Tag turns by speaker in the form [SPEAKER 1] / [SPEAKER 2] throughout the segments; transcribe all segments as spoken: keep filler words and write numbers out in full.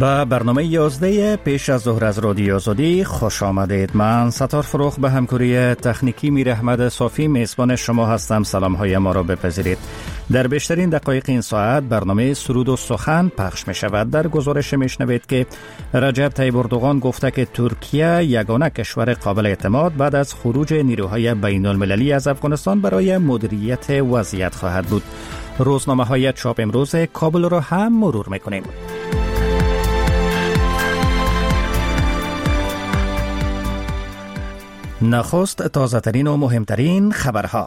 [SPEAKER 1] با برنامه یازده پیش از ظهر از رادیو آزادی خوش آمدید. من ستار فروخ به همکاری تکنیکی میر احمد صافی میزبان شما هستم. سلام های ما را بپذیرید. در بیشترین دقایق این ساعت برنامه سرود و سخن پخش می شود. در گزارش می شنوید که رجب طیب اردوغان گفته که ترکیه یگانه کشور قابل اعتماد بعد از خروج نیروهای بین المللی از افغانستان برای مدیریت وضعیت خواهد بود. روزنامه های چاپ امروز کابل را هم مرور می کنیم. نخست تازه ترین و مهمترین خبرها.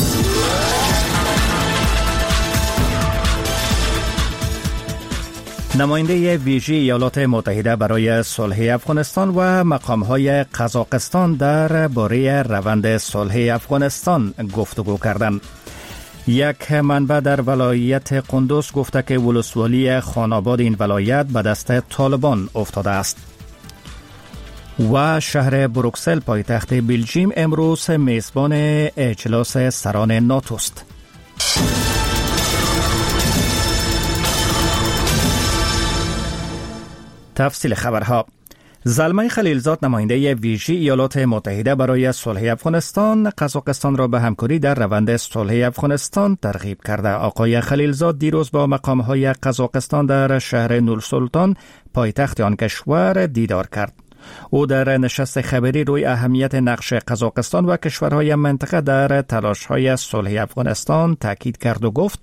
[SPEAKER 1] نماینده ویژه ایالات متحده برای صلح افغانستان و مقام‌های قزاقستان در باره روند صلح افغانستان گفتگو کردند. یک منبع در ولایت قندوز گفته که ولسوالی خاناباد این ولایت به دست طالبان افتاده است. و شهر بروکسل پایتخت بلژیم امروز میزبان اجلاس سران ناتو است. تفصیل خبرها. زلمه خلیلزاد نماینده ویژه ایالات متحده برای صلح افغانستان قزاقستان را به همکاری در روند صلح افغانستان ترغیب کرده. آقای خلیلزاد دیروز با مقام‌های قزاقستان در شهر نورسلطان پایتخت آن کشور دیدار کرد. او در نشست خبری روی اهمیت نقش قزاقستان و کشورهای منطقه در تلاش‌های صلح افغانستان تاکید کرد و گفت: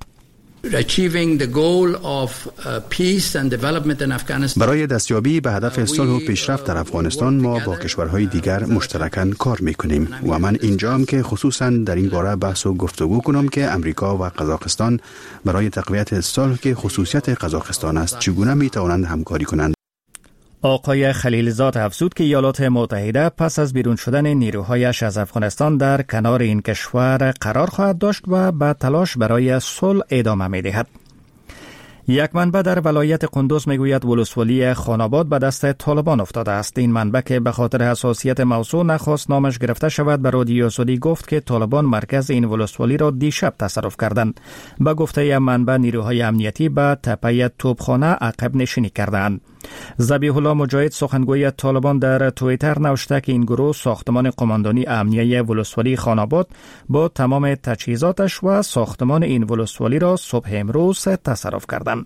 [SPEAKER 2] برای دستیابی به هدف صلح و پیشرفت در افغانستان ما با کشورهای دیگر مشترکاً کار می‌کنیم و من اینجام که خصوصاً در این باره بحث و گفتگو کنم که امریکا و قزاقستان برای تقویت صلح که خصوصیت قزاقستان است چگونه می‌توانند همکاری کنند.
[SPEAKER 1] آقای خلیلزاد افزود که ایالات متحده پس از بیرون شدن نیروهایش از افغانستان در کنار این کشور قرار خواهد داشت و به تلاش برای صلح ادامه می‌دهد. یک منبع در ولایت قندوز میگوید ولسوالی خاناباد به دست طالبان افتاده است. این منبع که به خاطر حساسیت موضوع نخواست نامش گرفته شود به رادیو آزادی گفت که طالبان مرکز این ولسوالی را دیشب تصرف کردند. به گفته منبع نیروهای امنیتی به تپه توپخانه عقب نشینی کردند. ذبیح الله مجاهد سخنگوی طالبان در توییتر نوشته که این گروه ساختمان قماندانی امنیه ولسوالی خاناباد با تمام تجهیزاتش و ساختمان این ولسوالی را صبح امروز تصرف کردند.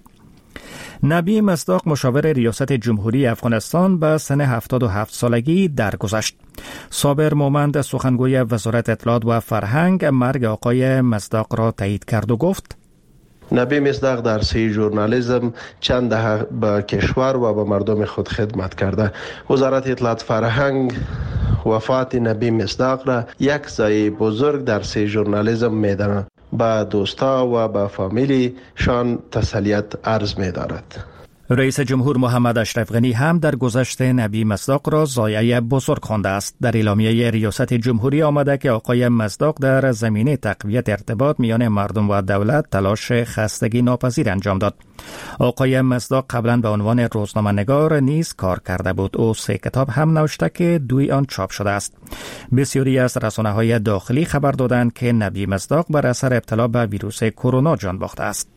[SPEAKER 1] نبی مصداق مشاور ریاست جمهوری افغانستان به سن هفتاد و هفت سالگی درگذشت. صابر مومند سخنگوی وزارت اطلاعات و فرهنگ مرگ آقای مصداق را تایید کرد و گفت:
[SPEAKER 3] نبی مصداق در سه ژورنالیسم چند دهه به کشور و به مردم خود خدمت کرده. وزارت اطلاعات فرهنگ وفات نبی مصداق را یک ضایعه بزرگ در سه ژورنالیسم می‌داند. به دوستا و به فامیلی شان تسلیت عرض می‌دارد.
[SPEAKER 1] رئیس جمهور محمد اشرف غنی هم در گذشت نبی مصداق را ضایعه بزرگ خوانده است. در اعلامیه ریاست جمهوری آمده که آقای مصداق در زمینه تقویت ارتباط میان مردم و دولت تلاش خستگی ناپذیر انجام داد. آقای مصداق قبلا به عنوان روزنامه‌نگار نیز کار کرده بود. او سه کتاب هم نوشته که دوی آن چاپ شده است. بسیاری از رسانه‌های داخلی خبر دادند که نبی مصداق بر اثر ابتلا به ویروس کرونا جان باخته است.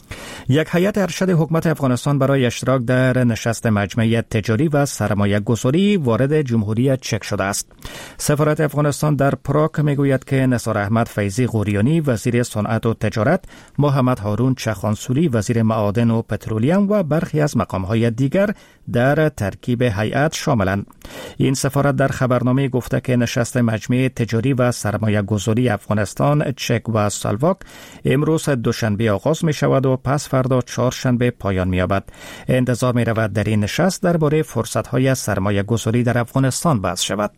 [SPEAKER 1] یک هیئت ارشد حکومت افغانستان برای اشتراک در نشست مجمع تجاری و سرمایه گذاری وارد جمهوری چک شده است. سفارت افغانستان در پراگ میگوید که نثار احمد فیضی غوریانی وزیر صنعت و تجارت، محمد هارون چخانسوری وزیر معادن و پترولیم و برخی از مقام‌های دیگر در ترکیب هیئت شاملند. این سفارت در خبرنامه گفته که نشست مجمع تجاری و سرمایه گذاری افغانستان، چک و سلواک امروز دوشنبه آغاز می شود و پس فردا چهارشنبه پایان می یابد. انتظار می رود در این نشست درباره فرصت‌های سرمایه گذاری در افغانستان بحث شود.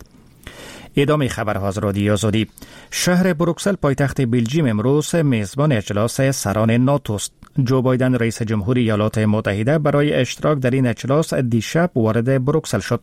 [SPEAKER 1] ادامه خبرها از رادیو آزادی. شهر بروکسل پایتخت بلژیم امروز میزبان اجلاس سران ناتو است. جو بایدن رئیس جمهوری ایالات متحده برای اشتراک در این اجلاس دیشب وارد بروکسل شد.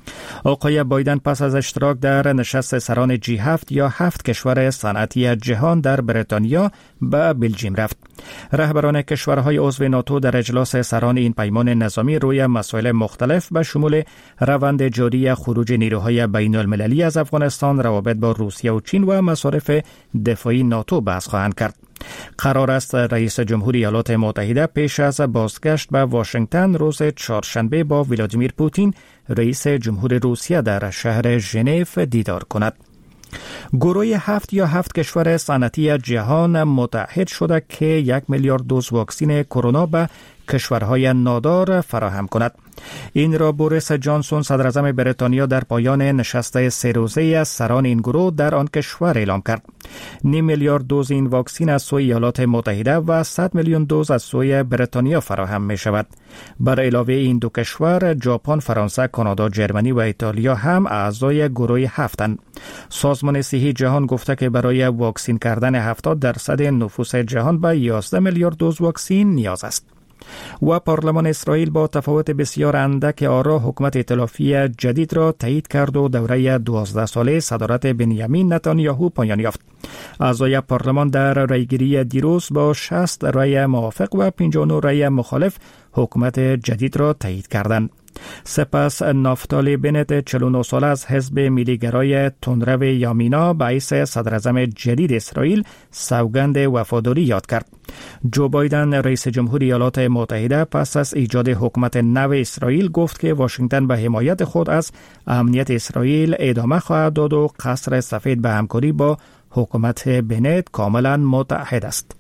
[SPEAKER 1] آقای بایدن پس از اشتراک در نشست سران جی هفت یا هفت کشور صنعتی جهان در بریتانیا به بلژیم رفت. رهبران کشورهای عضو ناتو در اجلاس سران این پیمان نظامی روی مسائل مختلف به شمول روند جاری خروج نیروهای بین المللی از افغانستان، روابط با روسیه و چین و مصارف دفاعی ناتو بحث خواهند کرد. قرار است رئیس جمهوری ایالات متحده پیش از بازگشت به واشنگتن روز چهارشنبه با ولادیمیر پوتین رئیس جمهور روسیه در شهر ژنو دیدار کند. گروه هفت یا هفت کشور صنعتی جهان متحد شده که یک میلیارد دوز واکسن کرونا به کشورهای نادار فراهم کند. این را بوریس جانسون صدراعظم بریتانیا در پایان نشست سه روزه از سران این گروه در آن کشور اعلام کرد. نیم میلیارد دوز این واکسن از سوی ایالات متحده و صد میلیون دوز از سوی بریتانیا فراهم می شود. بر علاوه این دو کشور، ژاپن، فرانسه، کانادا، جرمنی و ایتالیا هم اعضای گروه هفتند. سازمان صحی جهان گفته که برای واکسن کردن هفتاد درصد نفوس جهان به یازده میلیارد دوز واکسن نیاز است. و پارلمان اسرائیل با تفاوت بسیار اندک آرا حکومت ائتلافی جدید را تایید کرد و دوره دوازده ساله صدارت بنیامین نتانیاهو پایان یافت. اعضای پارلمان در رایگیری دیروز با شصت رای موافق و پنجاه و نه رای مخالف حکومت جدید را تایید کردند. سپس نافتالی بنت چهل و نه ساله از حزب ملیگرای تندرو یامینا به حیث صدراعظم جدید اسرائیل سوگند وفاداری یاد کرد. جو بایدن رئیس جمهوری ایالات متحده پس از ایجاد حکومت نو اسرائیل گفت که واشنگتن به حمایت خود از امنیت اسرائیل ادامه خواهد داد و قصر سفید به همکاری با حکومت بنت کاملا متحد است.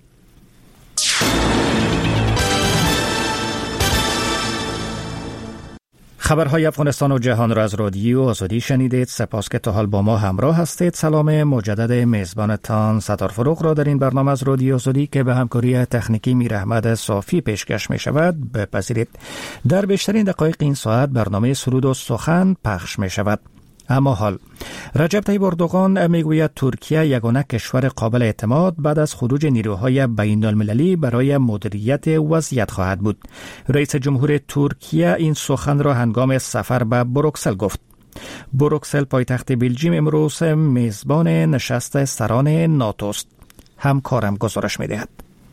[SPEAKER 1] خبرهای افغانستان و جهان را از رادیو آزادی شنیدید. سپاس که تا حال با ما همراه هستید. سلام مجدد میزبانتان ستار فروغ را در این برنامه از رادیو آزادی که به همکاری تکنیکی میر احمد صافی پیشکش می شود بپذیرید. در بیشترین دقایق این ساعت برنامه سرود و سخن پخش می شود. اما حال رجب طیب اردوغان میگوید ترکیه یگانه کشور قابل اعتماد بعد از خروج نیروهای بین المللی برای مدیریت وضعیت خواهد بود. رئیس جمهور ترکیه این سخن را هنگام سفر به بروکسل گفت. بروکسل پایتخت بلژیم امروز میزبان نشست سران ناتو است. همکارم گزارش می‌دهد.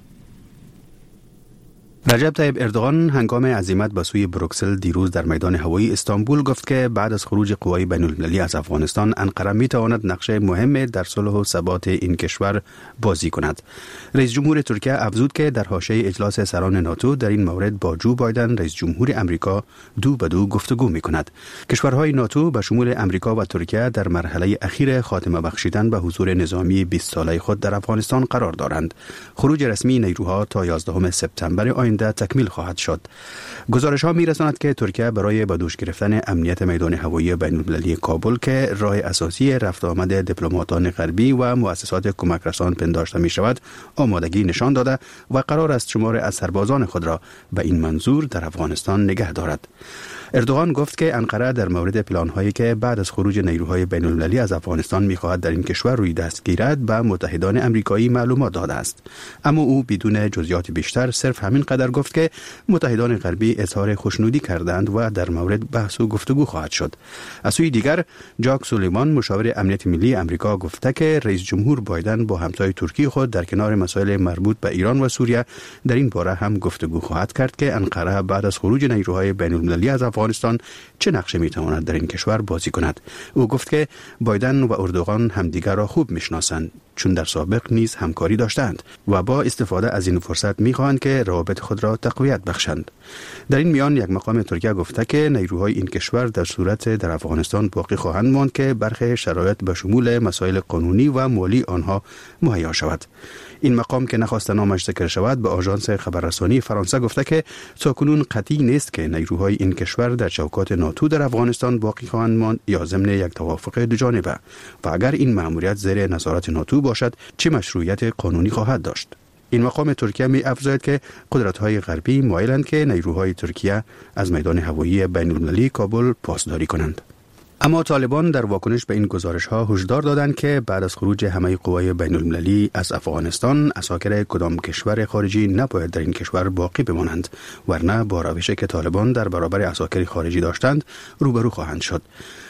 [SPEAKER 2] رجب طیب اردوغان هنگام عزیمت به سوی بروکسل دیروز در میدان هوایی استانبول گفت که بعد از خروج قوای بین المللی از افغانستان انقره می تواند نقش مهم در صلح و ثبات این کشور بازی کند. رئیس جمهور ترکیه افزود که در حاشیه اجلاس سران ناتو در این مورد با جو بایدن رئیس جمهور امریکا دو به دو گفتگو می کند. کشورهای ناتو به شمول امریکا و ترکیه در مرحله اخیر خاتمه بخشیدن به حضور نظامی بیست ساله خود در افغانستان قرار دارند. خروج رسمی نیروها تا یازدهم سپتامبر آینده تکمیل خواهد شد. گزارش ها می رساند که ترکیه برای به دوش گرفتن امنیت میدان هوایی بین المللی کابل که راه اساسی رفت آمد دیپلماتان غربی و مؤسسات کمک رسان پنداشته می شود آمادگی نشان داده و قرار است شمار از سربازان خود را به این منظور در افغانستان نگه دارد. اردوغان گفت که انقره در مورد پلان‌هایی که بعد از خروج نیروهای بین المللی از افغانستان می‌خواهد در این کشور روی دست گیرد به متحدان آمریکایی معلومات داده است. اما او بدون جزئیات بیشتر صرف همین قدر گفت که متحدان غربی اظهار خوشنودی کردند و در مورد بحث و گفتگو خواهد شد. از سوی دیگر جاک سولیوان مشاور امنیت ملی آمریکا گفته که رئیس جمهور بایدن با همتای ترکیه خود در کنار مسائل مربوط به ایران و سوریه در این باره هم گفتگو خواهد کرد که انقره بعد از خروج نیروهای بین المللی از افغانستان چه نقشی میتواند در این کشور بازی کند. او گفت که بایدن و اردوغان همدیگر را خوب میشناسند چون در سابق نیز همکاری داشتند و با استفاده از این فرصت میخواهند که روابط خود را تقویت بخشند. در این میان یک مقام ترکیه گفته که نیروهای این کشور در صورت در افغانستان باقی خواهند ماند که برخی شرایط به شمول مسائل قانونی و مالی آنها مهیا شود. این مقام که نخواست نامش ذکر شود به آژانس خبررسانی فرانسه گفته که تاکنون قطعی نیست که نیروهای این کشور در چوکات ناتو در افغانستان باقی خواهند ماند یا ضمن یک توافق دو جانبه و اگر این مأموریت زیر نظارت ناتو باشد چه مشروعیت قانونی خواهد داشت. این مقام ترکیه می افزاید که قدرت‌های غربی مایلند که نیروهای ترکیه از میدان هوایی بین المللی کابل پاسداری کنند. اما طالبان در واکنش به این گزارش‌ها هشدار دادند که بعد از خروج همه قوای بین المللی از افغانستان عساکر کدام کشور خارجی نباید در این کشور باقی بمانند ورنه با روشی که طالبان در برابر عساکر خارجی داشتند روبرو خواهند شد.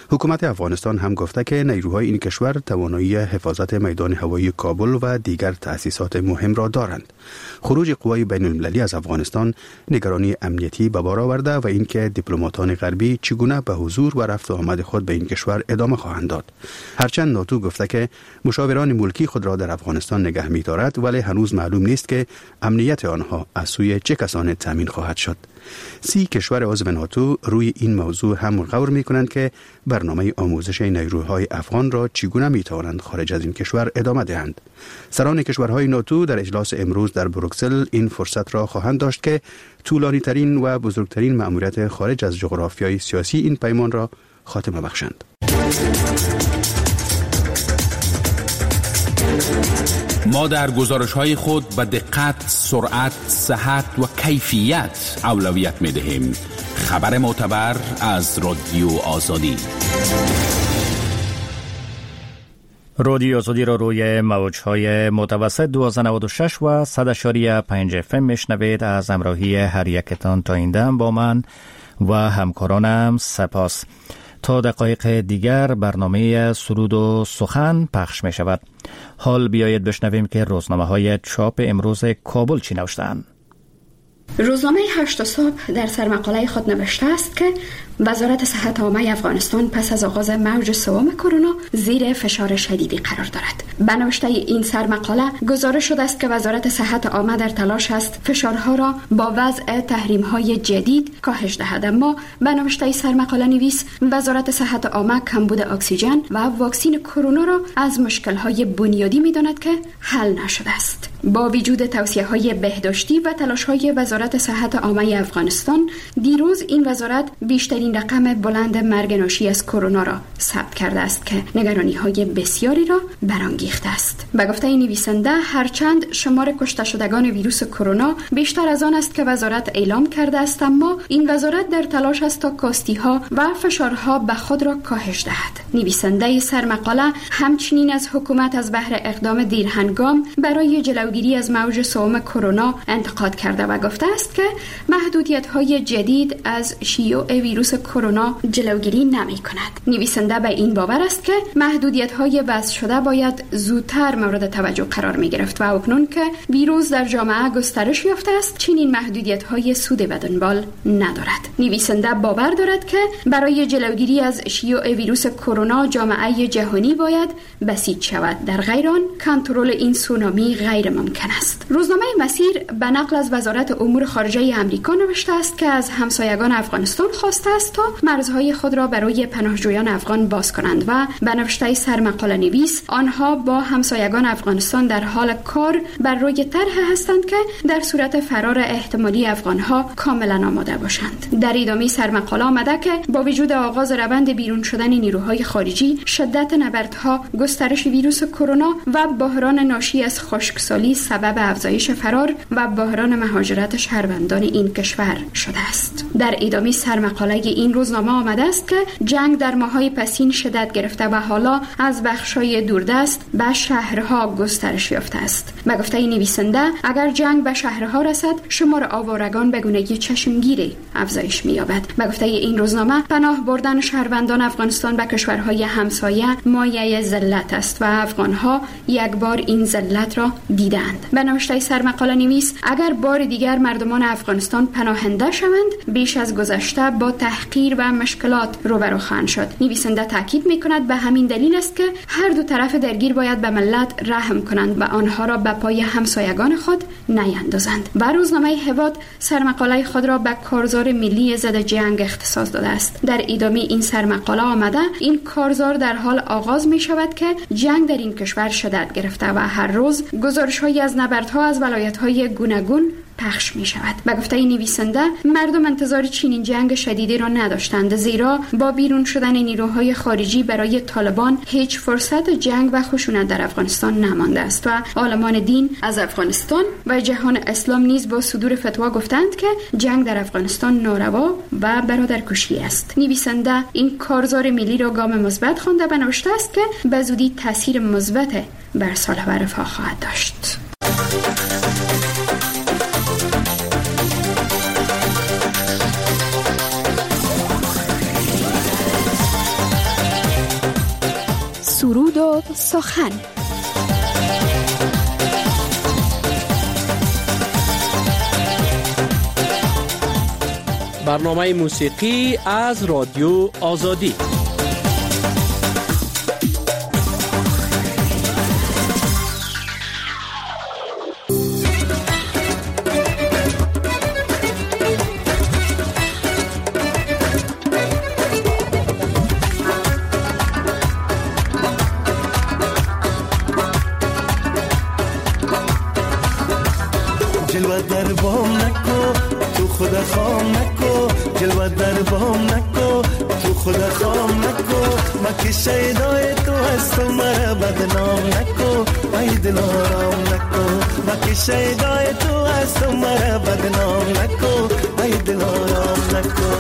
[SPEAKER 2] حکومت افغانستان هم گفته که نیروهای این کشور توانایی حفاظت میدان هوایی کابل و دیگر تأسیسات مهم را دارند. خروج قوای بین المللی از افغانستان نگرانی امنیتی به بار آورده و اینکه دیپلماتان غربی چگونه به حضور و رفت و آمد خود به این کشور ادامه خواهند داد. هرچند ناتو گفته که مشاوران ملکی خود را در افغانستان نگه می دارد، ولی هنوز معلوم نیست که امنیت آنها از سوی چه کسانی تامین خواهد شد. سی کشور عضو ناتو روی این موضوع هم غور می کنند که برنامه آموزش نیروهای افغان را چگونه می توانند خارج از این کشور ادامه دهند. سران کشورهای ناتو در اجلاس امروز در بروکسل این فرصت را خواهند داشت که طولانی ترین و بزرگترین مأموریت خارج از جغرافیای سیاسی این پیمان را خاتمه بخشند.
[SPEAKER 4] ما در گزارش‌های خود به دقت، سرعت، صحت و کیفیت اولویت می‌دهیم. خبر معتبر از رادیو آزادی.
[SPEAKER 1] رادیو آزادی را روی موج‌های متوسط دویست و نود و شش و صد و پنج اف ام میشنوید. از همراهی هر یکتان تا این دم با من و همکارانم سپاس. تا دقایق دیگر برنامه سرود و سخن پخش می شود. حال بیایید بشنویم که روزنامه های چاپ امروز کابل چی نوشتند.
[SPEAKER 5] روزنامه هشت صبح در سرمقاله خود نوشته است که وزارت صحت عامه افغانستان پس از آغاز موج سوم کرونا زیر فشار شدیدی قرار دارد. به نوشته این سرمقاله گزارش شده است که وزارت صحت عامه در تلاش است فشارها را با وضع تحریم‌های جدید کاهش دهد، اما به نوشته سرمقاله نویس وزارت صحت عامه کمبود اکسیژن و واکسین کرونا را از مشکل‌های بنیادی می‌داند که حل نشده است. با وجود توصیه‌های بهداشتی و تلاش‌های وزارت صحت عامه افغانستان، دیروز این وزارت بیشترین رقم بلند مرگ ناشی از کرونا را ثبت کرده است که نگرانی‌های بسیاری را برانگیخته است. به گفته نویسنده، هرچند شمار کشته شدگان ویروس کرونا بیشتر از آن است که وزارت اعلام کرده است، اما این وزارت در تلاش است تا کاستی‌ها و فشارها به خود را کاهش دهد. نویسنده سرمقاله همچنین از حکومت از بهر اقدام دیرهنگام برای جلوگیری از موج سوم کرونا انتقاد کرده و گفته است که محدودیت‌های جدید از شیوع ویروس کرونا جلوگیری نمی‌کند. نویسنده به این باور است که محدودیت‌های وضع شده باید زودتر مورد توجه قرار می‌گرفت و اکنون که ویروس در جامعه گسترش یافته است، چنین محدودیت‌های سود به دنبال ندارد. نویسنده باور دارد که برای جلوگیری از شیوع ویروس کرونا جامعه جهانی باید بسیج شود، در غیر آن کنترل این سونامی غیر ممکن است. روزنامه مسیر به نقل از وزارت امور خارجه آمریکا نوشته است که از همسایگان افغانستان خواسته است تا مرزهای خود را برای پناهجویان افغان باز کنند و به نوشته سرمقاله نویس آنها با همسایگان افغانستان در حال کار بر روی طرح هستند که در صورت فرار احتمالی افغانها کاملا آماده باشند. در ادامه سرمقاله آمده که با وجود آغاز روند بیرون شدن نیروهای خارجی، شدت نبردها، گسترش ویروس کرونا و بحران ناشی از خشکسالی سبب افزایش فرار و بحران مهاجرت شهروندان این کشور شده است. در ادامه سرمقاله این روزنامه آمده است که جنگ در ماه‌های پسین شدت گرفته و حالا از بخش‌های دوردست به شهرها گسترش یافته است. به گفته نویسنده، اگر جنگ به شهرها رسد، شمار آوارگان به گونه‌ای چشمگیری افزایش می‌یابد. به گفته این روزنامه، پناه بردن شهروندان افغانستان به کشورهای همسایه مایه ذلت است و افغان‌ها یک بار این ذلت را دیدند. به نوشته سرمقاله نویس، اگر بار دیگر مردمان افغانستان پناهنده شوند، بیش از گذشته با تحقیر و مشکلات روبرو خواهند شد. نویسنده تاکید می‌کند به همین دلیل است که هر دو طرف درگیر باید به ملت رحم کنند و آنها را به پای همسایگان خود نیندازند. و روزنامه هواد سرمقاله خود را به کارزار ملی ضد جنگ اختصاص داده است. در ادامه این سرمقاله آمده این کارزار در حال آغاز می شود که جنگ در این کشور شدت گرفته و هر روز گزارش‌هایی از نبردها از ولایت‌های گوناگون پخش می شود. به گفته نویسنده، مردم انتظار چنین جنگ شدیدی را نداشتند، زیرا با بیرون شدن نیروهای خارجی برای طالبان هیچ فرصت جنگ و خشونت در افغانستان نمانده است و عالمان دین از افغانستان و جهان اسلام نیز با صدور فتوا گفتند که جنگ در افغانستان ناروا و برادرکشی است. نویسنده این کارزار ملی را گام مثبت خوانده و نوشته است که به زودی تاثیر مثبت بر صلح و رفاه خواهد داشت. سخن.
[SPEAKER 6] برنامه موسیقی از رادیو آزادی.
[SPEAKER 7] جلوه در بام نکو تو خدا خام نکو، جلوه در بام نکو تو خدا خام نکو، ما که شیدای تو هستم مرا بدنام نکو، ای دل آرام نکو، ما که شیدای تو هستم مرا بدنام نکو، ای دل آرام نکو.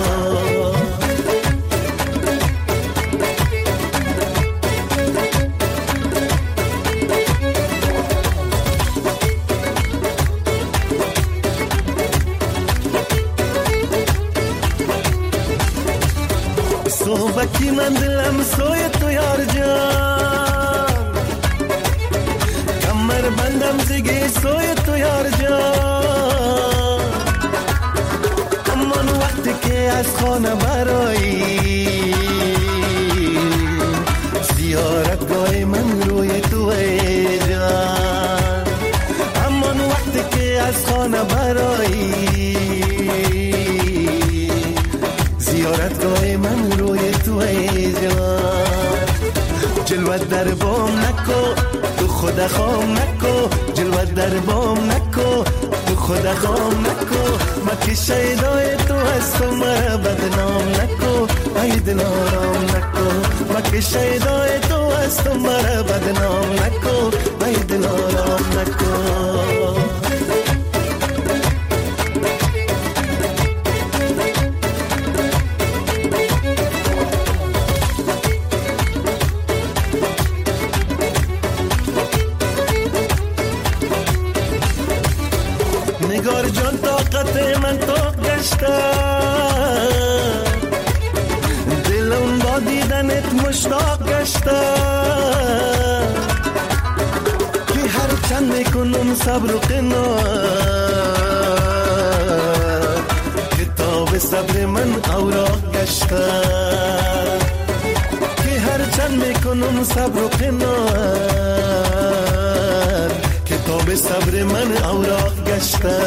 [SPEAKER 7] صحبتی من دلم سوی تو یار جان، کمر بندم زگی سوی تو یار جان، اما وقتی که از خانه برایی زیارتگاه من روی تو ای جان، اما وقتی که از خانه برایی زیارتگاه من روی تو ای جان. جلوه در بام نکو تو خدا خام نکو، جلوه در بام نکو تو خدا خام نکو، ما که شیدای تو هستم مرا بدنام نکو، ای دل آرام نکو، ما که شیدای تو هستم مرا بدنام نکو، ای دل آرام نکو. نگار جان طاقت من طاق گشته، دلم با دیدنت مشتاق گشته، که هر چند میکنم صبر و قناعت، کتاب صبر من اوراق گشته، که هر چند میکنم صبر و قناعت، کتاب صبر من اوراق گشته.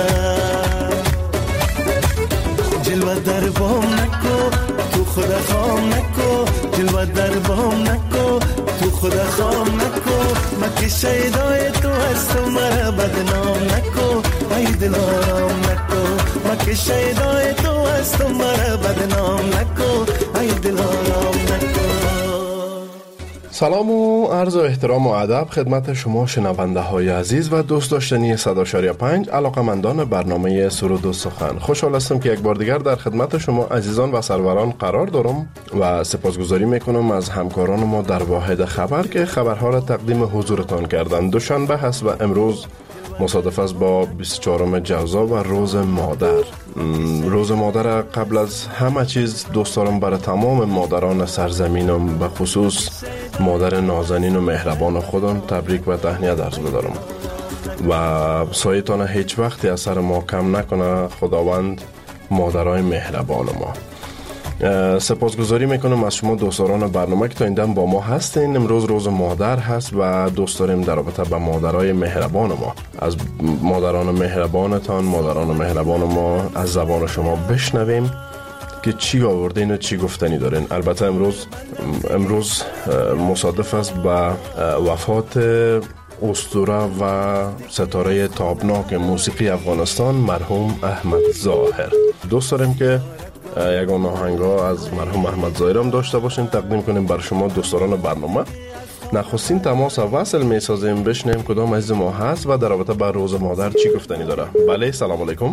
[SPEAKER 7] جلوه در بام نکو تو خدا خام نکو، جلوه در بام نکو تو خدا خام نکو، ما که شیدای تو هستم مرا بدنام نکو، ای دل آرام نکو، ما که شیدای تو هستم مرا بدنام نکو، ای دل آرام نکو.
[SPEAKER 8] سلام و عرض و احترام و ادب خدمت شما شنونده های عزیز و دوست داشتنی صد و پنج علاقمندان برنامه سرود و سخن. خوشحال هستم که یک بار دیگر در خدمت شما عزیزان و سروران قرار دارم و سپاسگزاری میکنم از همکاران ما در واحد خبر که خبرها را تقدیم حضورتان کردند. دوشنبه هست و امروز مصادف است با بیست و چهارم جوزا و روز مادر. روز مادر قبل از همه چیز دوست دارم برای تمام مادران سرزمینم به خصوص مادر نازنین و مهربان خودم تبریک و تهنیت عرض بدارم و سایتان هیچ وقتی از سر ما کم نکنه خداوند مادرای مهربان ما. سپاسگزاری میکنم از شما دوستان برنامه که تا این دم با ما هستین. امروز روز مادر هست و دوست داریم در رابطه با مادرای مهربان ما از مادران مهربانتان مادران مهربان ما از زبان شما بشنویم که چی آوردین و چی گفتنی دارین. البته امروز امروز مصادف است با وفات اسطوره و ستاره تابناک موسیقی افغانستان مرحوم احمد ظاهر. دوست داریم که یگان آهنگا از مرحوم احمد ظاهر هم داشته باشیم تقدیم کنیم بر شما دوستان برنامه. نخستین تماس وصل می سازیم بشنیم کدام عزیز ما هست و در رابطه با روز مادر چی گفتنی داره. بله سلام علیکم.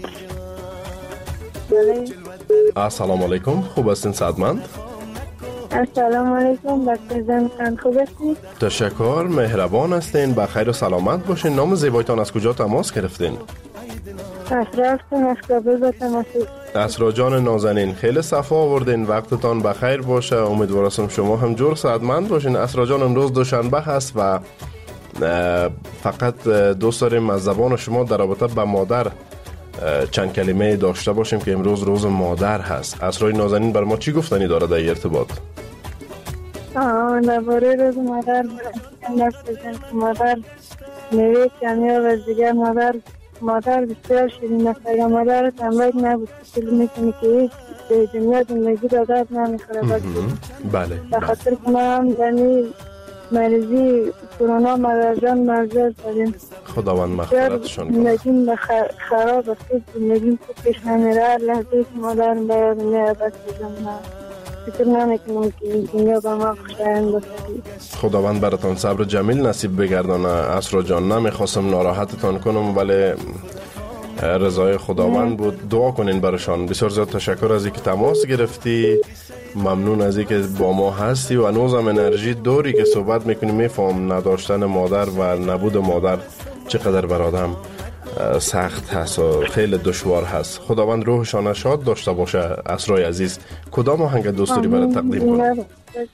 [SPEAKER 9] بله
[SPEAKER 8] السلام علیکم. خوب هستین سعادتمند؟
[SPEAKER 9] السلام علیکم دکتر زنخان خوب هستین؟
[SPEAKER 8] تشکر مهربان هستین بخیر و سلامت باشین. نام زیبایتان از کجا تماس گرفتین؟
[SPEAKER 9] اشرف از کابل با تماس
[SPEAKER 8] اسرا جان نازنین، خیلی صفا آوردین، وقتتان بخیر باشه. امیدوارم شما هم جور سعادتمند باشین. اسرا جان امروز دوشنبه هست و فقط دوست داریم از زبان شما در رابطه با مادر چند کلمه داشته باشیم که امروز روز مادر هست. اسرای نازنین بر ما چی گفتنی داره در ارتباط؟
[SPEAKER 9] آه درباره روز مادر برای مادر نوی کامیاب از دیگر مادر مادر بسیار شیرین است. اگر مادر تنبیه نبود که میکنی که به دنیا زندگی دادت نمیخوره.
[SPEAKER 8] بله.
[SPEAKER 9] به خاطر که ما هم یعنی مریضی کرونا مادر جان مرزه داریم.
[SPEAKER 8] خداوند مغفرتشان کنه.
[SPEAKER 9] زندگیم خراب است، زندگیم خوب پیش نمیره. هر لحظه که مادر باید میاد بسیدم فکر نمیکنم که دنیا با ما خوشایند باشه.
[SPEAKER 8] خداوند براتان صبر جمیل نصیب بگردانه. اسرا جان نمیخواستم ناراحتتان کنم ولی رضای خداوند بود. دعا کنین براشان. بسیار زیاد تشکر از اینکه تماس گرفتی، ممنون از اینکه با ما هستی و هنوزم انرژی داری که صحبت میکنی. میفهم نداشتن مادر و نبود مادر چقدر بر آدم سخت هست و خیلی دشوار هست. خداوند روحشان شاد داشته باشه. اسرای عزیز، کدام آهنگ دوست داری برای تقدیم کنم؟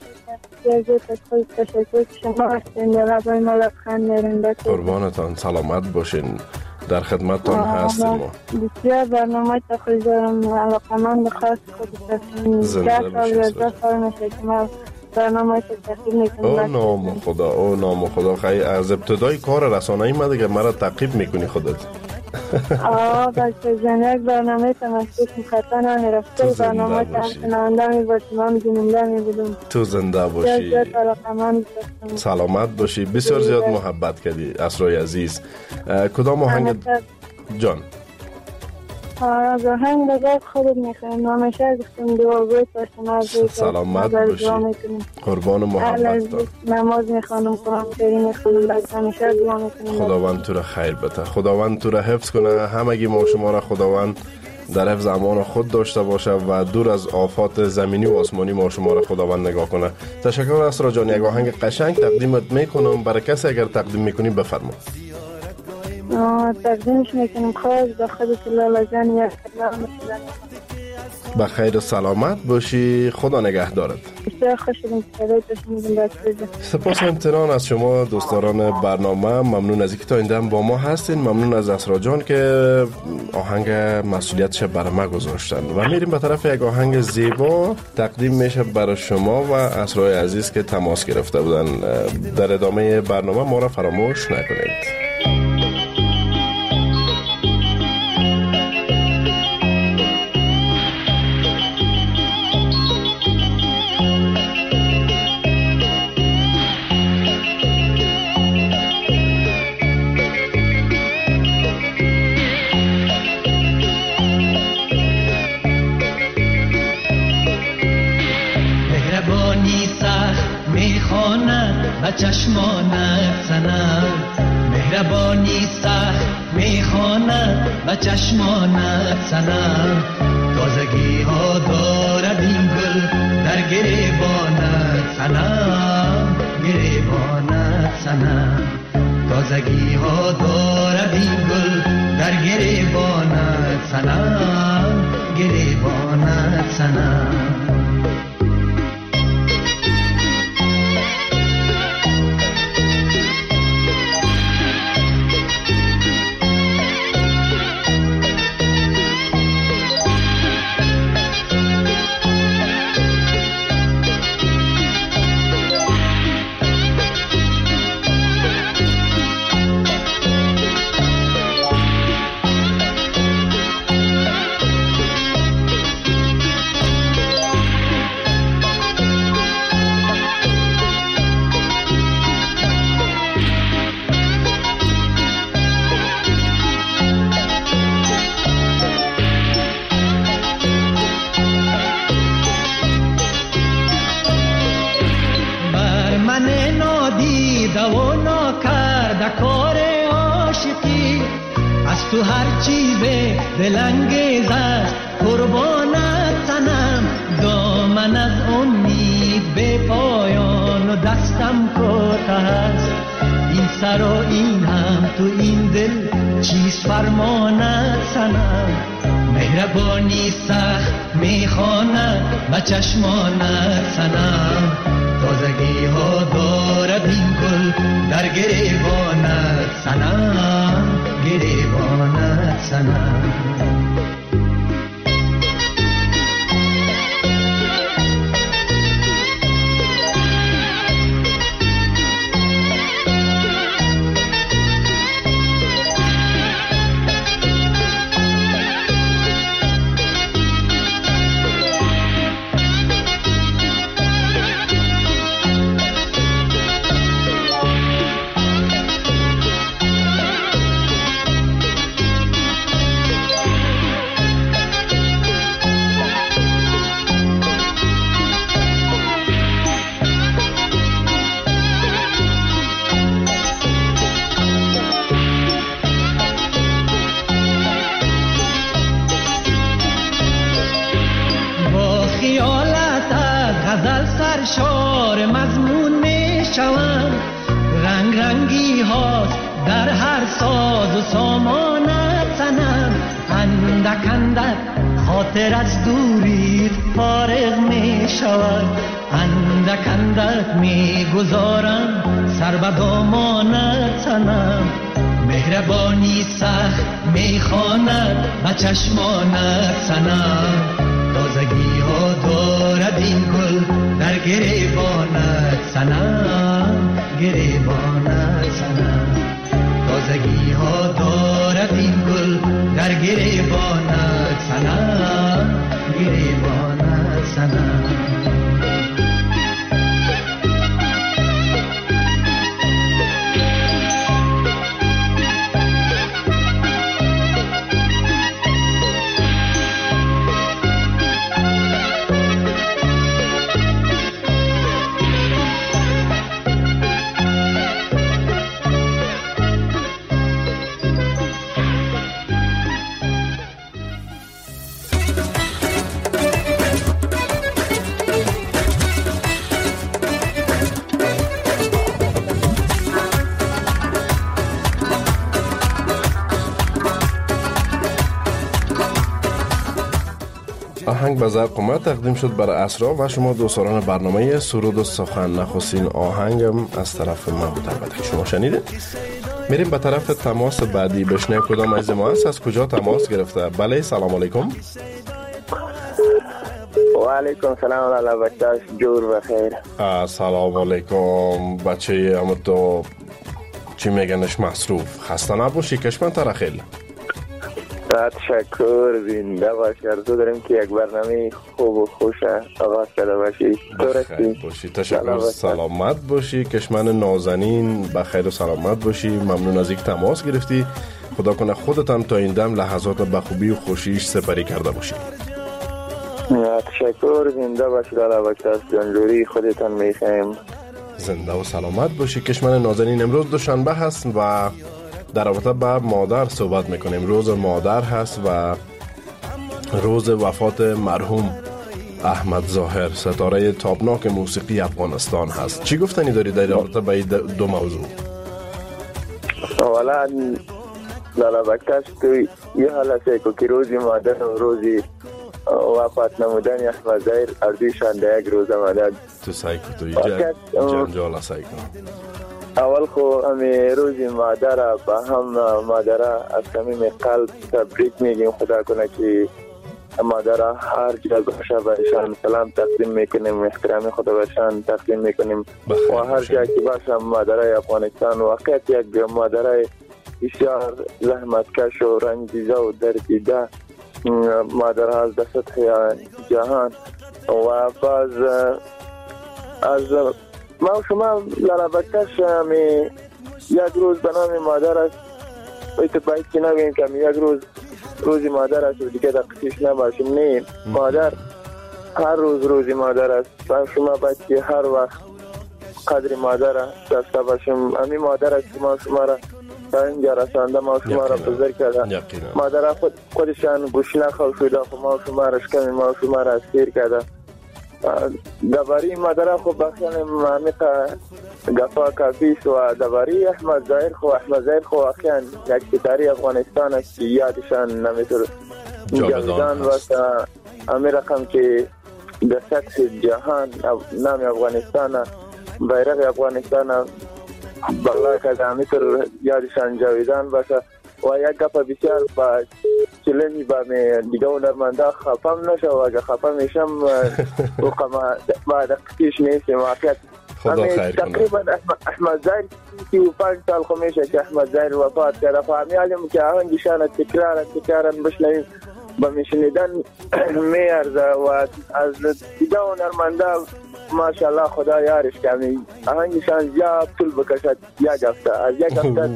[SPEAKER 8] قربانتان، سلامت باشین، در خدمتتان هستیم. ما
[SPEAKER 9] بسیار برنامه تخریج دارم، علاقمند خاص خود
[SPEAKER 8] زنده باشید.
[SPEAKER 9] برنامه تخریج میکنم.
[SPEAKER 8] او نام خدا، او نام خدا. خیلی از ابتدای کار رسانه‌ای ما دیگه مرا تعقیب میکنی خودت.
[SPEAKER 9] آه بچه جان، یک برنامه تمسک مخطا نمیرفته، برنامه تمسکنانده میباشی، ما میدوننده میبودم.
[SPEAKER 8] تو زنده باشی، سلامت باشی. بسیار زیاد محبت کردی اسرای عزیز. کدام آهنگ جان؟
[SPEAKER 9] آه آهنگ بگرد خودت میخوایم، همیشه گفتم دعا گوی باشم.
[SPEAKER 8] سلامت باشی، قربان محبت.
[SPEAKER 9] نماز میخوانم، قرآن کریم میخوانم، همیشه دعا میکنم.
[SPEAKER 8] خداوند تو را خیر بده، خداوند تو را حفظ کنه. همگی ما شما را خداوند در حفظ امان خود داشته باشه و دور از آفات زمینی و آسمانی ما شما را خداوند نگاه کنه. تشکر اسرا جان. یک آهنگ قشنگ تقدیمت میکنم برای کسی اگر تقدیم میکنی بفرما.
[SPEAKER 9] تقدیمش میکنم خواهد به خودت لالا جان. یک سلام
[SPEAKER 8] به خیر و سلامت باشی، خدا نگه دارد.
[SPEAKER 9] بسیار خوش شدیم که
[SPEAKER 8] سپاس امتنان از شما دوستداران برنامه. ممنون از اینکه تا این دم با ما هستین. ممنون از اسرا جان که آهنگ مسئولیتش برای ما گذاشتن و میریم به طرف یک آهنگ زیبا تقدیم میشه برای شما و اسرای عزیز که تماس گرفته بودن. در ادامه برنامه ما را فراموش نکنید.
[SPEAKER 10] و چشمانت سنم مهربانی سخت میخواند و چشمانت سنم تازگی ها دارد این گل در گریبانت سنم گریبانت سنم تازگی ها دارد این گل در گریبانت سنم گریبانت سنم تو هر چیز دلانگیز است قربانت سنم دامن از امید به پایان و دستم کوته است این سر و این هم تو این دل چیز فرمانت سنم مهربانی سخت میخواند به چشمانت صنم، تازگی ها دارد این گل در گریبانت صنم، گریبانت صنم.
[SPEAKER 11] سرشار مضمون می شوم، رنگ رنگی هاست در هر ساز و سامانت صنم، اندک اندک خاطر از دوریت فارغ می شود، اندک اندک می گذارم سر به دامانت صنم، مهربانی سخت می خواند به چشمانت صنم، تازگی ها دارد این گل در گریبانت صنم، گریبانت صنم، تازگی ها دارد این گل در گریبانت صنم، گریبانت صنم.
[SPEAKER 8] آهنگ به ذوق ما تقدیم شد برای اسرا و شما دوستان برنامه سرود و سخن. نخستین آهنگم از طرف من بود، البته شما شنیدید. میریم به طرف تماس بعدی، بشنویم کدام از ما است، از کجا تماس گرفته. بله سلام علیکم.
[SPEAKER 12] و علیکم سلام علی بچه‌اش جور بخیر.
[SPEAKER 8] سلام علیکم بچه امو تو چی میگنش مصروف خسته نباشی کشمن تر خیلی.
[SPEAKER 12] تشکر، زنده باشی. آرزو داریم که یک برنامه خوب و خوش آغاز کرده باشی.
[SPEAKER 8] بخیر باشی، تشکر، سلامت باشی کشمن نازنین، بخیر و سلامت باشی. ممنون از اینکه تماس گرفتی. خدا کنه خودت هم تا این دم لحظات به خوبی و خوشیش سپری کرده باشی.
[SPEAKER 12] تشکر، زنده باشی لالا بکتاس جانجوری، خودت هم میخوایم
[SPEAKER 8] زنده و سلامت باشی کشمن نازنین. امروز دوشنبه هست و در رابطه با مادر صحبت میکنیم. روز مادر هست و روز وفات مرحوم احمد ظاهر، ستاره تابناک موسیقی افغانستان هست. چی گفتنی داری در رابطه با این دو موضوع؟
[SPEAKER 12] اولا لالا بکتاش تو یه حالا سیکو که روزی مادر و روزی وفات نمودن احمد ظاهر اردویشان در یک روز مادر
[SPEAKER 8] تو سیکو تو جنجال سیکو.
[SPEAKER 12] اول خو همی روزی مادر با هم مادر از صمیم قلب تبریک میگیم. خدا کنه که مادر هر جا باشه بهشان سلام تقدیم میکنیم، احترام خدا بهشان تقدیم میکنیم و هر جا که باشه مادر افغانستان واقعیت یک مادر بسیار زحمتکش و رنجیده و دردیده مادر از سطح جهان و باز از ما شما لالا بکتاش همی یک روز به نام مادر است باید باید که نبینیم که یک روز روزی مادر است و دیگه دقیقش نباشیم. نه، مادر هر روز روزی مادر است و شما باید که هر وقت قدر مادر داشته باشیم. همی مادر است که ما شما را تا اینجا رسانده، ما شما را بزرگ کرده. مادر خود خودشان گوشنه خوشیده و ما شما را شکم، ما شما را اسیر کرده. دباری مادر خو بخیان معمیقه گفا کافیست و دباری احمد ظاهر خو احمد ظاهر خو اخیان یک ستاره افغانستان است که یادشان نمیتر جاویدان باشه. همین رقم که در سطح جهان نام افغانستان، بیرق افغانستان بغلا که همینطور یادشان جاویدان باشه. و یک گپ بسیار با چلنی با می دیگه هنرمنده خفم نشه و اگه خفم میشم وقما بعد قیش نیستیم واقعیت.
[SPEAKER 8] خدا خیر کنه.
[SPEAKER 12] تقریبا احمد زاهر سی و پنج سال خو میشه که احمد زاهر وفات کرده. خو می‌علم که آهنگشان تکرار تکرار بشنویم با میشنیدن میارزه و از دیگه هنرمنده ماشاءالله خدا یارش کنه. آهنگشان زیاد طول بکشد یک هفته از یک هفته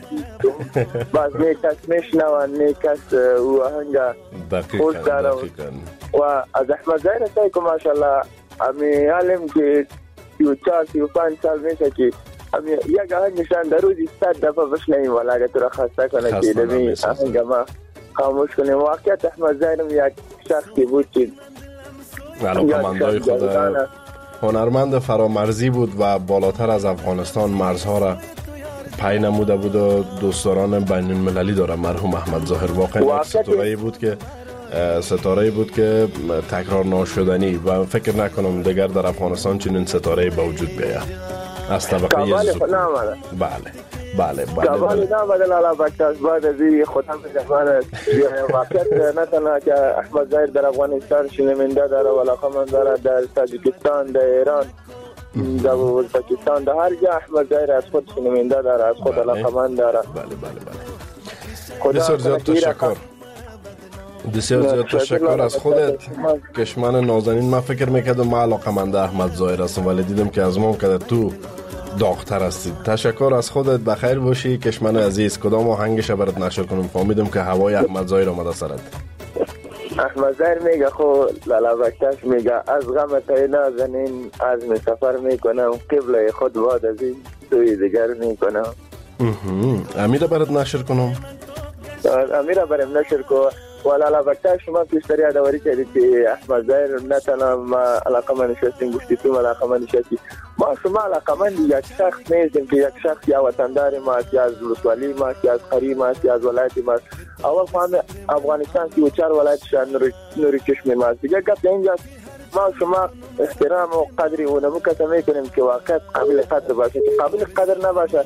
[SPEAKER 12] باز نیکس میشنون نیکس و آهنگ خوش داره و از احمد زاهر سایی که ماشاءالله می‌علم که سی و چهار سی و پنج سال میشه که یک آهنگشان در روزی صد دفعه بشنویم ولی اگه تو را خسته کنه که دمی آهنگ ما خاموش کنیم. واقعیت احمد زاهرم یک شخصی بود که
[SPEAKER 8] علاقه‌مندای خود هنرمند فرامرزی بود و بالاتر از افغانستان مرزها را پی نموده بود و دوستداران بین المللی داره. مرحوم احمد ظاهر واقعا ستاره‌ای بود که ستاره‌ای بود که تکرار ناشدنی و فکر نکنم دیگر در افغانستان چنین ستاره‌ای به وجود بیاید از طبقه
[SPEAKER 12] زوج.
[SPEAKER 8] بله بله بله
[SPEAKER 12] کابل نامده لالا بکتاش بعد از این خودم بزمان واقعیت نه تنها که احمد ظاهر در افغانستان شنونده داره و علاقه‌مند داره، در تاجیکستان، در ایران، در ازبکستان، در هر جا احمد ظاهر از خود شنونده داره، از خود علاقه‌مند داره.
[SPEAKER 8] بله بله بله. بسیار زیاد تشکر. بسیار زیاد تشکر از خودت کشمن نازنین. من فکر میکردم من علاقه‌مند احمد ظاهر هستم ولی دیدم که از ما که تو داغتر هستی. تشکر از خودت. بخیر باشی کشمن عزیز. کدام آهنگش برات نشر کنم؟ فهمیدم که هوای احمد ظاهر آمده سرت.
[SPEAKER 12] احمد ظاهر میگه خو لالا بکتاش میگه از غم تای نازنین عزم سفر میکنم، قبله خود باد از این سوی دیگر میکنم.
[SPEAKER 8] امیر برات نشر کنم؟
[SPEAKER 12] امیر برام نشر کو. و لالا بکتاش شما پیشتری ادواری کردید که احمد ظاهر نه تنها ما علاقه من نشستیم گوشتی تو علاقه من نشستی. ما شما علاقه من یک شخص نیستیم که یک شخص یا وطندار ماست یا از ولسوالی ماست یا از قری ماست یا از ولایت ماست. اول خواهم افغانستان سی و چهار ولایتشان نوری چشم ماست. دیگه گفت اینجا ما شما احترام و قدری و نمو کسا میکنیم که واقعا قابل قدر باشه. که قابل قدر نباشه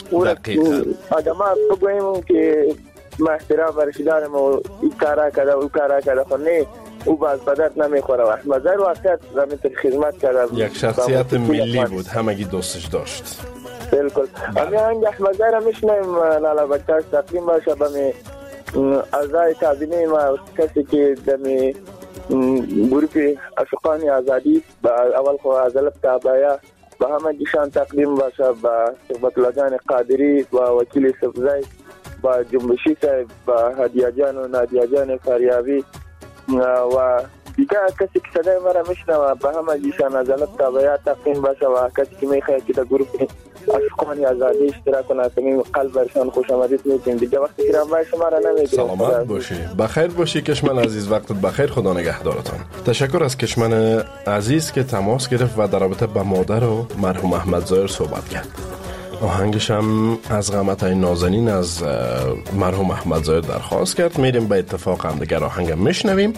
[SPEAKER 12] اگه ما بگویم که ما احترام برش دارم و این کارا کرده و این کارا کرده خود نه او باز بدت نمیخوره. و احمد ظاهر واقعیت زمینتر خدمت کرده،
[SPEAKER 8] یک شخصیت ملی بود، همگی دوستش داشت.
[SPEAKER 12] بلکل. امی هنگ احمد ظاهر میشنیم لالا بکتاش تقدیم باشه به اعضای کابینه ما، کسی که دمی گروپ عشقان آزادی با اول خو ازلب تابعه به همه گیشان تقدیم باشه، با صحبت لجان قادری و وکیل سبزای، با جنبشی صاحب، با هدیه جان و نادیه جان فریابی و دیگه کسی که صدای مرا میشنوه به همه گیشان ازلب تابعه تقدیم باشه و کسی که میخواه که در گروپ عشقان آزادی اشتراک کنه تمیم قلب برشان خوش آمدید میتونیم. دیگه وقتی که رنبای شما را نمیگیرم.
[SPEAKER 8] سلامت باشی، بخیر باشی کشمن عزیز، وقتت بخیر، خدا نگهدارتان. تشکر از کشمن عزیز که تماس گرفت و در رابطه با مادر و مرحوم احمد ظاهر صحبت کرد. آهنگش هم از غمت نازنین از مرحوم احمد ظاهر درخواست کرد. میریم به اتفاق هم دیگر آهنگ میشنویم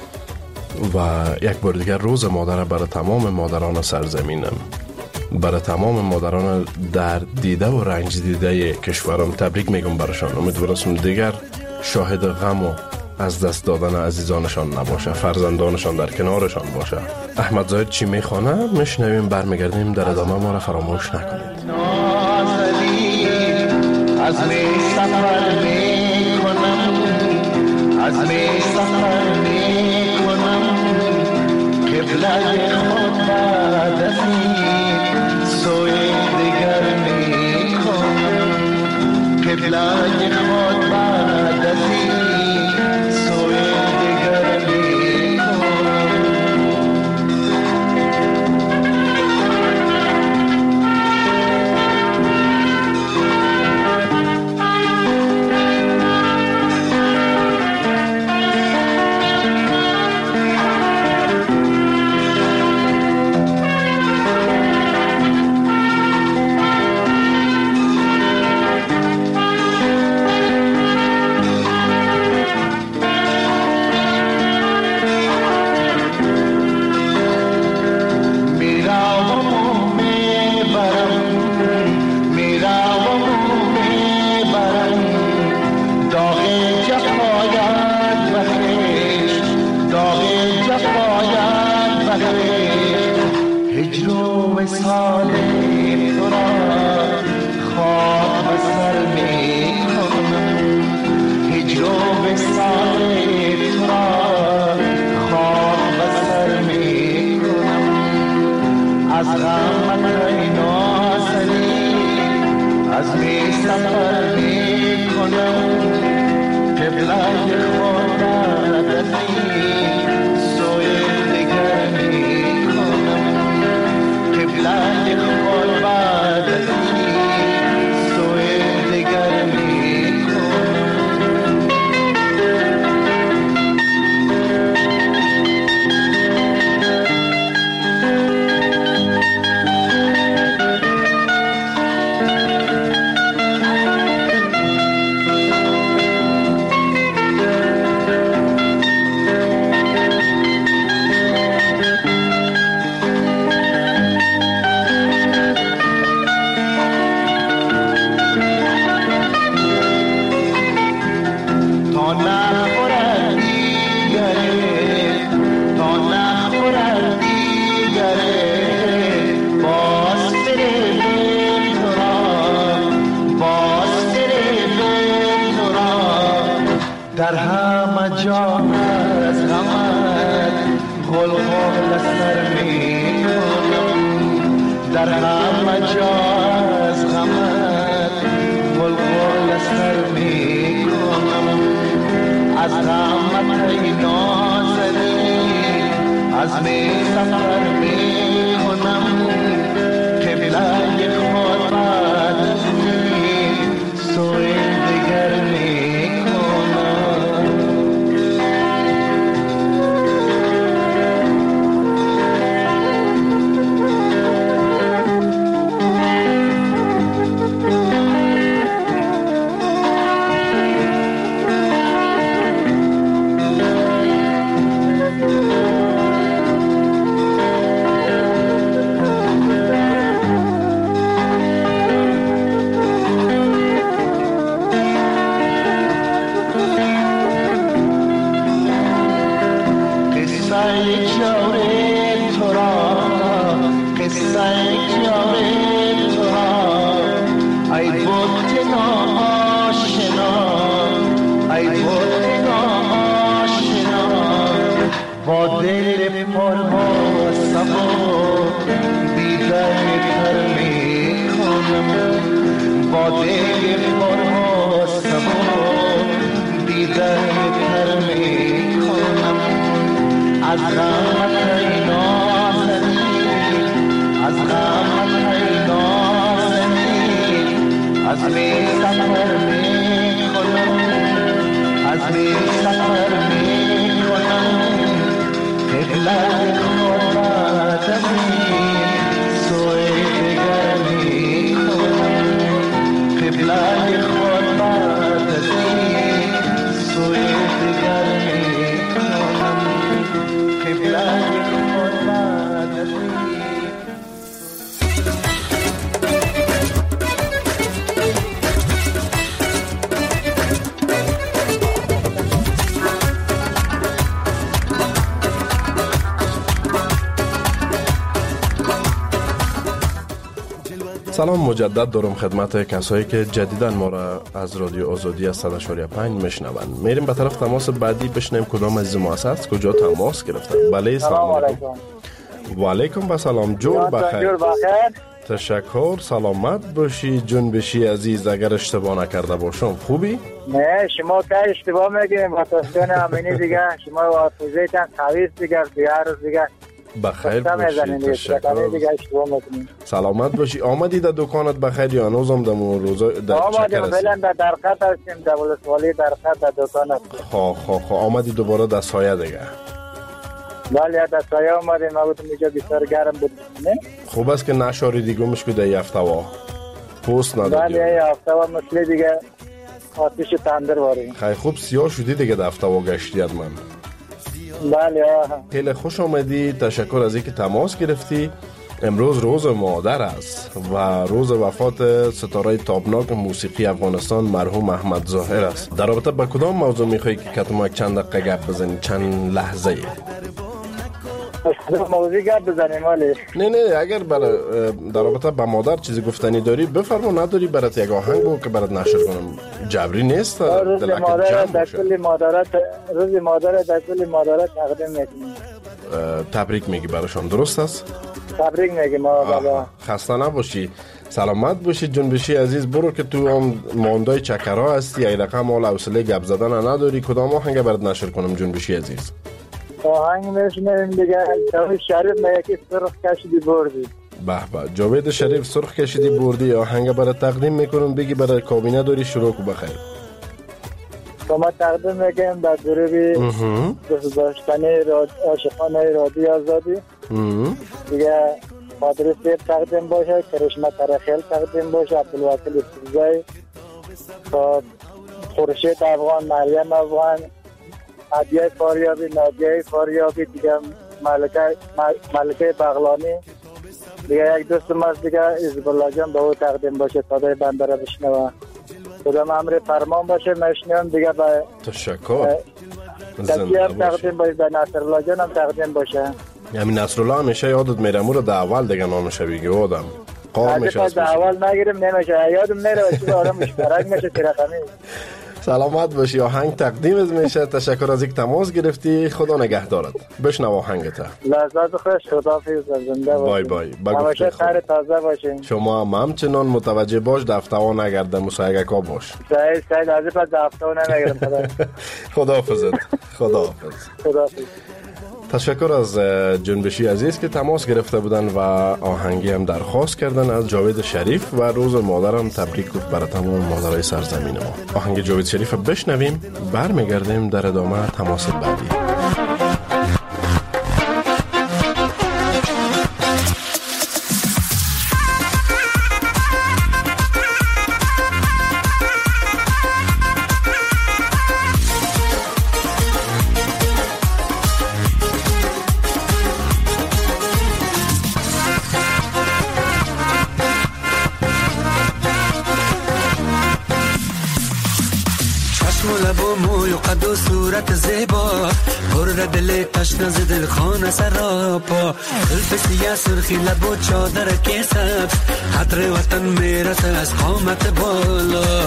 [SPEAKER 8] و یک بار دیگر روز مادر برای تمام مادران سرزمینم، برای تمام مادران در دیده و رنج دیده کشورم تبریک میگم براشان. امیدوارم دیگر شاهد غم و از دست دادن عزیزانشان نباشه، فرزندانشان در کنارشان باشه. احمد ظاهر چی میخوانه میشنویم، برمیگردیم در ادامه. ما را فراموش نکنید.
[SPEAKER 11] از می سفر میکنم، از می سفر میکنم، قبله خود بعد از این سوی دیگر میکنم، قبله خود بعد از این سوی دیگر میکنم. وصال تو را خواب به سر می کنم، هجر و وصال تو را خواب به سر می کنم. از غم ای نازنی از می سفر می کنم، قبله خود را دفی سوی دیگر می کنم، قبله خود را دفی سوی دیگر می کنم. در همه جا از غمت غلغل سر می کنم، در همه جا از غمت غلغل سر می کنم. از غمت ای نازنی از می سفر می کنم، قبله خود را دفی سوی دیگر می کنم. با دل پرها سبک دیگر تر می کنم، با دل پرها سبک دیگر تر می کنم. از غمت ای نازنی از غمت ای نازنی از می سفر می کنم، از می سفر می کنم. قبله خود را دفی سوی دیگر می کنم، قبله خود را دفی سوی دیگر می کنم، قبله خود را دفی.
[SPEAKER 8] سلام مجدد دارم خدمت کسایی که جدیداً ما را از رادیو آزادی از صد و شش و پنج میشنوند. میریم به طرف تماس بعدی بشنیم کدام از ما هست کجا تماس گرفتن. بله سلام علیکم. و علیکم و سلام. جور بخیر. تشکر. سلامت باشی جنبشی عزیز. اگر اشتباه نکرده باشم خوبی؟
[SPEAKER 13] نه شما که اشتباه میگیم واسه امینی دیگه شما واسه قویس دیگه دیگه روز دیگه
[SPEAKER 8] بخیر باشی. تشکر. سلامت باشی. آمدی در دکانت بخیر یا هنوزم در روزا در
[SPEAKER 13] آمدیم فعلا در درقت هستیم در ولسوالی درقت در دکانت.
[SPEAKER 8] خب خب خب آمدی دوباره در سایه دیگه.
[SPEAKER 13] بله در سایه آمدیم. ما بودم اینجا بسیار گرم بود. نه
[SPEAKER 8] خوب است که نشاری دیگه مشکل در یفته وا پوست ندادی.
[SPEAKER 13] بله یفته وا مشکل دیگه آتش تندر واریم.
[SPEAKER 8] خیلی خوب سیاه شدی دیگه در یفته وا گشتی من.
[SPEAKER 13] بله
[SPEAKER 8] خیلی خوش آمدی. تشکر از اینکه تماس گرفتی. امروز روز مادر است و روز وفات ستاره تابناک موسیقی افغانستان مرحوم احمد ظاهر است. در رابطه با کدام موضوع میخوایی که کتما چند دقیقه گپ بزنی؟ چند لحظه ای؟
[SPEAKER 13] موضوع گپ بزنیم ولی
[SPEAKER 8] نه نه اگر برای در رابطه با مادر چیزی گفتنی داری بفرما، نداری برات یک آهنگ بو که برات نشر کنم، جبری نیست.
[SPEAKER 13] روز مادر در کل مادرات روز مادر در کل مادرات تقدیم میکنیم.
[SPEAKER 8] تبریک میگی براشون، درست است؟
[SPEAKER 13] تبریک میگیم بابا.
[SPEAKER 8] خسته نباشی، سلامت باشی جنبشی عزیز. برو که تو هم ماندای چکرها هستی، ای رقم مال حوصله گپ زدن نداری. کدام آهنگ برات نشر کنم جنبشی عزیز؟
[SPEAKER 13] آهنگ میشنیم دیگه. جاوید شریف میگه سرخ کشیدی بردی.
[SPEAKER 8] به به، جاوید شریف سرخ کشیدی بردی آهنگ برات تقدیم میکنم. بگی برای کابینه داری شروع کو بخیر.
[SPEAKER 13] ما تقدیم میکنیم در دروبی دوست داشتنی عاشقانه رادیو آزادی دیگه. قادر سیب تقدیم باشه، کرشمه ترخیل تقدیم باشه، عبدالوکیل فیروزی، خورشید افغان، مریم افغان، عدیه فاریابی، نادیه فاریابی دیگه، ملکه ملکه بغلانی دیگه. یک دوست ما دیگه حزب الله جان به او تقدیم باشه، صدای بنده را بشنوه. خودم امر فرمان باشه مشنیم دیگه. به
[SPEAKER 8] تشکر.
[SPEAKER 13] زنده هم تقدیم باشه، به نصرالله جان هم تقدیم باشه.
[SPEAKER 8] یعنی نصرالله همیشه یادت میره، مورد اول دیگه نامش بگی آدم قار میشه.
[SPEAKER 13] از اول نگیرم نمیشه، یادم نره چه آدم مشترک میشه چه رقمی.
[SPEAKER 8] سلامت باشی. آهنگ تقدیم میشه. تشکر از اینکه تماس گرفتی. خدا نگهدارت. بشنو آهنگت.
[SPEAKER 13] لحظات خوش. خداحافظ. زنده
[SPEAKER 8] بای بای.
[SPEAKER 13] همیشه خیر تازه باشین.
[SPEAKER 8] شما هم همچنان متوجه باش، دفترها نگرده، مسایقه باش.
[SPEAKER 13] سعید سعید از این دفترها نمیگیرم.
[SPEAKER 8] خداحافظت. خداحافظ.
[SPEAKER 13] خداحافظ.
[SPEAKER 8] تشکر از جنبشی عزیز که تماس گرفته بودن و آهنگی هم درخواست کردن از جاوید شریف و روز مادرم تبریک گفت برای تمام مادرای سرزمین ما. آهنگ جاوید شریف بشنویم، برمیگردیم در ادامه تماس بعدی.
[SPEAKER 14] زیبا پر دل تشنه ز دل خانه سراپا، الف سیاه سرخی لب و چادر که سبز، حدر وطن میرسه از قامت بالا.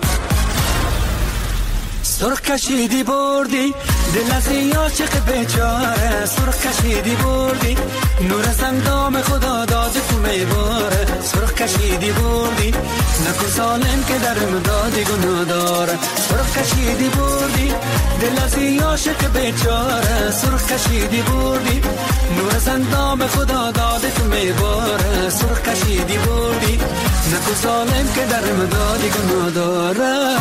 [SPEAKER 14] سرخ کشیدی بردی دل از عاشق بیچاره، سرخ کشیدی بردی نور از اندام خدا داد تو میباره. سرخ کشیدی بردی نکن ظالم که در امدادی گناه داره. سرخ کشیدی بردی دل از عاشق بیچاره، سرخ کشیدی بردی نور از اندام خدا داد تو میباره. سرخ کشیدی بردی نکن ظالم که در امدادی گناه داره.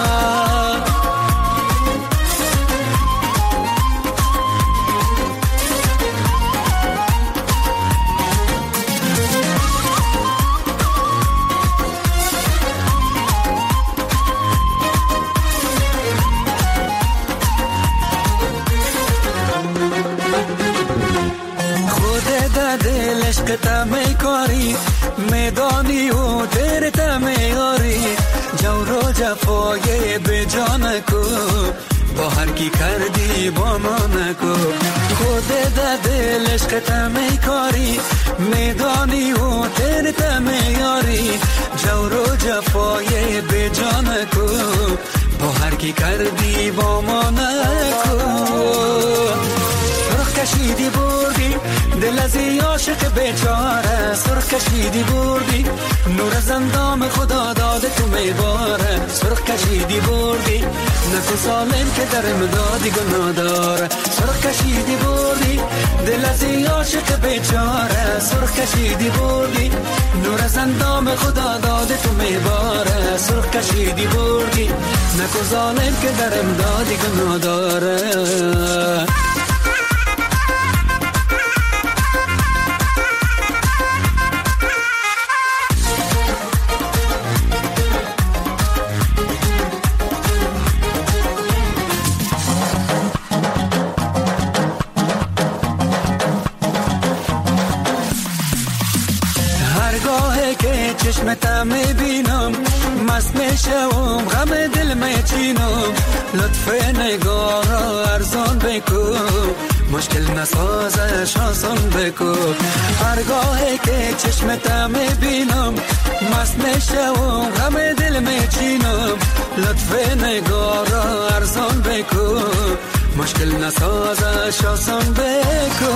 [SPEAKER 14] تمی کاری میدانی و تیر تمی آری، جور و جفای به جان کو با هر کی کردی با ما نکو. خود دل عشق تمی کاری میدانی و تیر تمی آری، جور و جفای به جان کو با هر کی کردی با ما نکو. سرخ کشیدی بردی دل از عاشق بیچاره، سرخ کشیدی بردی نور از اندام خدا داده تو میباره. سرخ کشیدی بردی نکو ظالم که در امدادی گناه داره. سرخ کشیدی بردی دل از عاشق بیچاره، سرخ کشیدی بردی نور از اندام خدا داده تو میباره. سرخ کشیدی بردی نکو ظالم که در امدادی گناه داره. چشمت میبینم مست میشم غم دل میچینم، لطف نگاه را ارزان بکن مشکل نسازش آسان بکو. هرگاهی که چشمت میبینم مست میشم غم دل میچینم. لطف نگاه را ارزان بکو مشکل نسازش آسان بکو.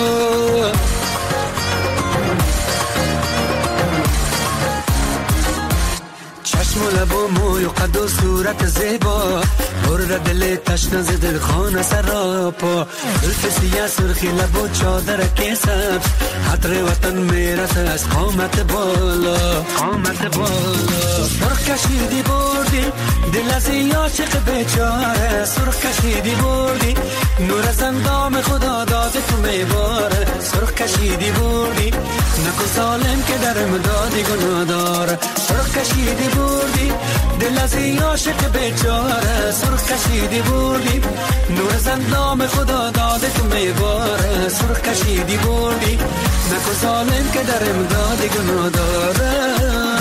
[SPEAKER 14] چشم و لب و موی و قد و صورت زیبا پر دل تشنه ز دل خانه سراپا. زلف سیاه سرخی لب و چادر که سبز حضر وطن میرسه از قامت بالا قامت بالا. سرخ کشیدی بردی دل از این عاشق بیچاره. سرخ کشیدی بردی نور از اندام خدا داده تو میباره. سرخ کشیدی بردی نکو ظالم که در امدادی گناه داره. سرخ کشیدی بردی دل از این عاشق بیچاره. سرخ کشیدی بردی نور از اندام خدا داده تو میباره. سرخ کشیدی بردی نکو ظالم که در امدادی گناه داره.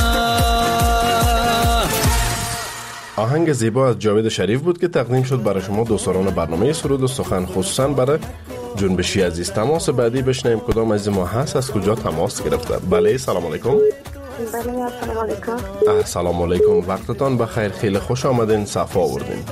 [SPEAKER 8] آهنگ زیبا از جاوید شریف بود که تقدیم شد برای شما دوستان برنامه سرود و سخن، خصوصا برای جنبشی عزیز. تماس بعدی بشنیم کدام از ما هست، از کجا تماس گرفته. بله سلام علیکم.
[SPEAKER 9] بله سلام علیکم.
[SPEAKER 8] سلام علیکم، وقتتان بخیر، خیلی خوش آمدین، صفا آوردین.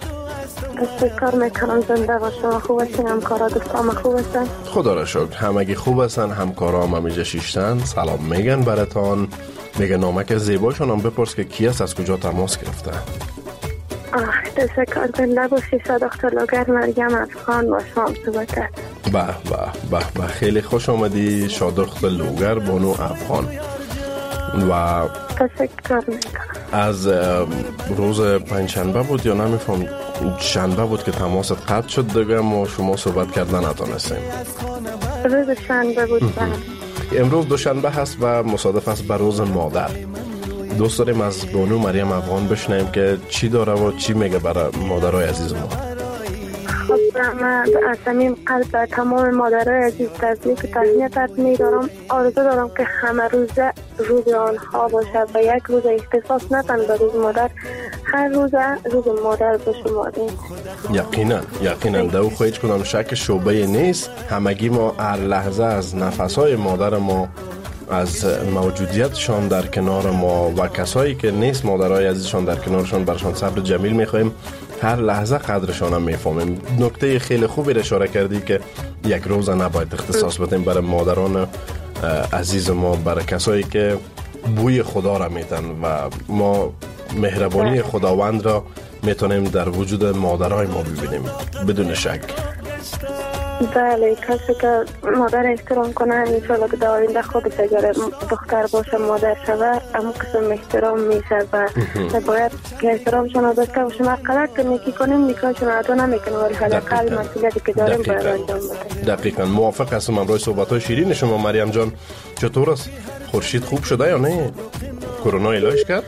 [SPEAKER 9] تشکر میکنم، زنده باشم. خوب هستین؟ همکارا دوستان خوب هستن؟
[SPEAKER 8] خدا را شکر همگی خوب هستن. همکارا هم همیشه شیشتن، سلام میگن براتان. میگه نامک زیباشون هم بپرس که کی است، از کجا تماس گرفته.
[SPEAKER 9] آه تشکر، زنده باشی. صداقت لوگر مریم افغان با شما صحبت کرد.
[SPEAKER 8] به به به به خیلی خوش آمدی شادخت لوگر بانو افغان. و
[SPEAKER 9] تشکر میکنم.
[SPEAKER 8] از روز پنجشنبه بود یا نمیفهم شنبه بود که تماست قطع شد دیگه، ما شما صحبت کردن نتونستیم.
[SPEAKER 9] روز شنبه بود.
[SPEAKER 8] امروز دوشنبه هست و مصادف است به روز مادر. دوست داریم از بانو مریم افغان بشنیم که چی داره و چی میگه برای مادرای عزیز ما.
[SPEAKER 9] خب من از صمیم قلب به تمام مادرای عزیز تبریک و تهنیت می‌دارم. آرزو دارم که همه روزه روز آنها باشه و یک روز اختصاص نتن به روز مادر، هر روز روز مادر بشماریم.
[SPEAKER 8] یقینا یقینا دو خو هیچ کدام شک شعبه نیست. همگی ما هر لحظه از نفسهای مادر ما، از موجودیتشان در کنار ما و کسایی که نیست مادرای عزیزشان در کنارشان برشان صبر جمیل میخوایم. هر لحظه قدرشان هم میفهمیم. نکته خیلی خوبی را اشاره کردی که یک روز نباید اختصاص بدیم برای مادران عزیز ما، برای کسایی که بوی خدا را میتن و ما مهربانی خداوند را میتونیم در وجود مادرای ما ببینیم بدون شک.
[SPEAKER 9] بله، کسی که مادر احترام کنه انشاءالله که در آینده خودش اگر دختر باشه مادر شود اما قسم احترام میشه و باید که احترامشون رو داشته باشیم. اقلا که نیکی کنیم نیکاشون رو ادا نمیکنیم ولی حداقل مسئولیتی که داریم باید انجام بدیم.
[SPEAKER 8] دقیقاً موافق هستم. امروز صحبت های شیرین شما مریم جان. چطور است؟ خورشید خوب شده یا نه؟ کرونا علاج کرد؟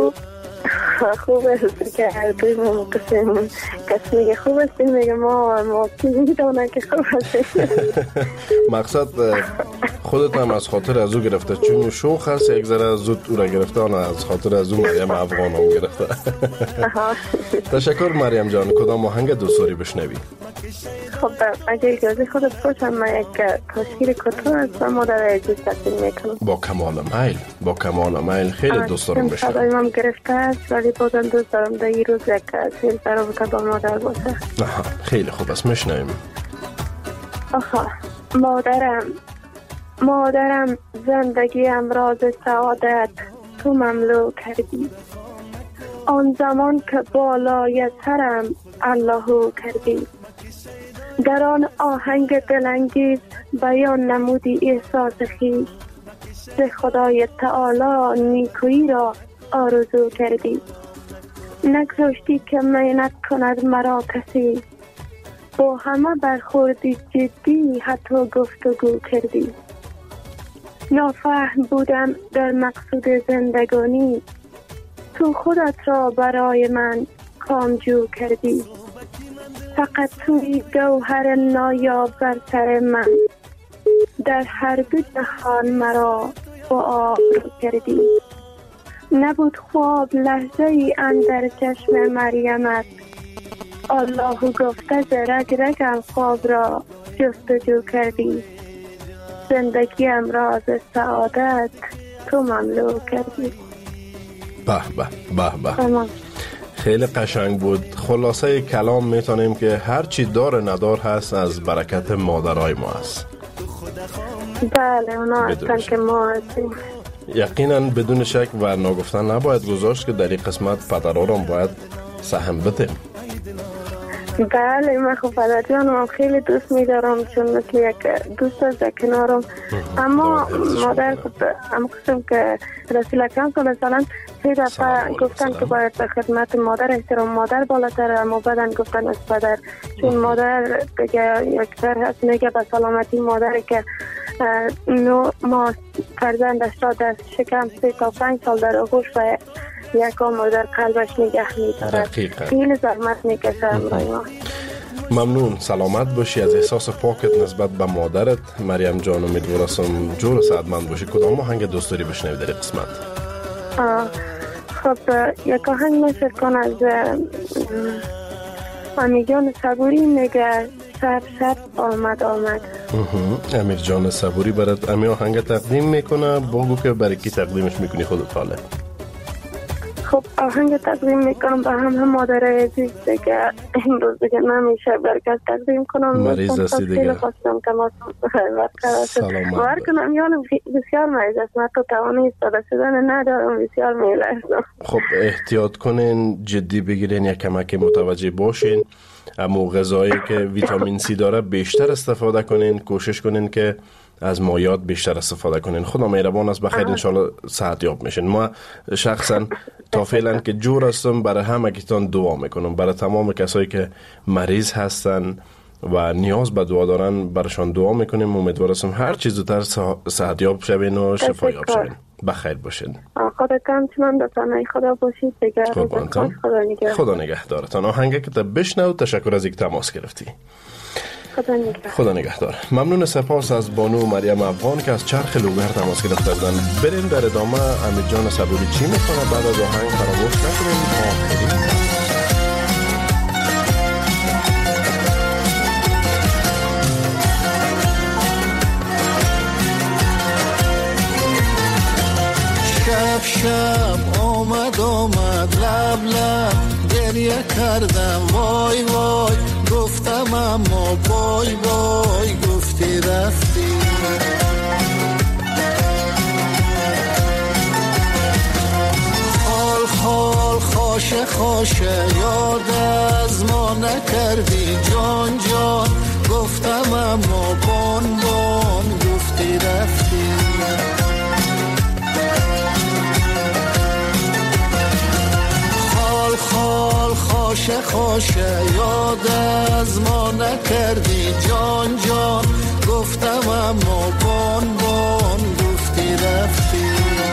[SPEAKER 9] خوب است که هر دوی ما قسم کس میگه خوب است میگه ما ما کی میدونه که خوب است.
[SPEAKER 8] مقصد خودت هم از خاطر از او گرفته چون شوخ هست یک ذره زود او را گرفته، آن از خاطر از او مریم افغان هم گرفته. تشکر مریم جان. کدام آهنگ دوست داری بشنوی؟
[SPEAKER 9] خب اگه اجازه خودت باشم من یک تشکیل کتو از مادر عزیز تقدیم میکنم.
[SPEAKER 8] با کمال میل با کمال میل خیلی دوست دارم بشنوم.
[SPEAKER 9] صدای من گرفته است ولی بازم دوست دارم در این روز یک سیل برابطه با مادر باشه.
[SPEAKER 8] خیلی خوب است میشنویم.
[SPEAKER 9] آخا مادرم مادرم زندگی امراض سعادت تو مملو کردی. آن زمان که بالای سرم اللهو کردی. در آن آهنگ دلانگیز بیان نمودی احساس خویش. ز خدای تعالی نیکویی را آرزو کردی. نگذاشتی که منت کند مرا کسی. با همه برخوردی جدی حتی گفتگو کردی. نافهم بودم در مقصود زندگانی. تو خودت را برای من کامجو کردی. فقط توی گوهر نایاب بر سر من. در هر دو جهان مرا با آبرو کردی. نبود خواب لحظه ای اندر چشم مریمت. الله گفته ز رگ رگم خواب را جستجو کردی، زندگی امراض سعادت تو مملو کردی.
[SPEAKER 8] به به به به، خیلی قشنگ بود. خلاصه کلام میتونیم که هر چی دار ندار هست از برکت مادرای ما هست.
[SPEAKER 9] بله اونا هستن که ما هستیم.
[SPEAKER 8] یقینا بدون شک و ناگفتن نباید گذاشت که در این قسمت پدرها رو باید سهم بدیم.
[SPEAKER 9] بله من خب پدر جانم خیلی دوست میدارم، چون مثل یک دوست از کنارم. اما مادر هم قسم که رسول اکرم صلی الله علیه و سلم سه دفعه گفتن که باید به خدمت مادر احترام مادر بالاتر، اما بعدن گفتن از پدر، چون مادر دیگه یکتر هست. میگه به سلامتی مادر که نو ما فرزندش را در شکم سه تا پنج سال در آغوش و یکم در قلبش نگه می‌دارد. خیلی زحمت می‌کشه امروز.
[SPEAKER 8] ممنون، سلامت باشی. از احساس پاکت نسبت به مادرت مریم جان امیدوارم جور و سعادتمند باشی. کدام آهنگ دوست داری بشنوی در این قسمت؟
[SPEAKER 9] خب یک آهنگ نشر کن از امیر جان صبوری، میگه شب شب آمد آمد.
[SPEAKER 8] امیر جان صبوری برات امی آهنگ تقدیم میکنه. بگو که برای کی تقدیمش میکنی خودت حاله؟
[SPEAKER 9] خب آهنگ تقدیم میکنم به هم هم مادرای عزیز دیگه. این روز دیگه نمیشه برکت تقدیم کنم.
[SPEAKER 8] مریض هستی دیگه.
[SPEAKER 9] خیلی خواستم که ما
[SPEAKER 8] سلامت
[SPEAKER 9] باور کنم یعنی بسیار مریض است. من تو توانی ایستاده شدن ندارم، بسیار میلرزم.
[SPEAKER 8] خب احتیاط کنین، جدی بگیرین، یک کمک متوجه باشین. اما غذایی که ویتامین سی داره بیشتر استفاده کنین. کوشش کنین که از مایعات بیشتر استفاده کنین. خدا مهربان است، بخیر انشالله صحت یاب میشین. ما شخصا تا فعلا که جور هستم برای همه کتان دعا میکنم، برای تمام کسایی که مریض هستن و نیاز به دعا دارن برشان دعا میکنیم. امیدوارم هر چیز زودتر صحت یاب شوین و شفا یاب شوین. بخیر باشین.
[SPEAKER 9] خودت هم چنان دستانه خدا باشید دیگر.
[SPEAKER 8] خدا نگهدار. خدا نگهدارتان. آهنگ که تا بشنو. تشکر از اینکه تماس گرفتی.
[SPEAKER 9] خدا نگهدار.
[SPEAKER 8] خدا نگهدار. ممنون، سپاس از بانو مریم افغان که از چرخ لوگر تماس گرفته بودن. بریم در ادامه امیر جان صبوری چی میکنه بعد از آهنگ فراموش نکنیم. آخرین
[SPEAKER 7] شب شب آمد آمد لب لب گریه کردم وای وای، گفتم اما وای وای گفتی رفتی. خال خال خاشه خاشه یاد از ما نکردی جان جان، گفتم اما بان بان گفتی رفتی. خال خاشه خاشه یاد از ما نکردی جان جان، گفتم اما بان بان گفتی رفتی.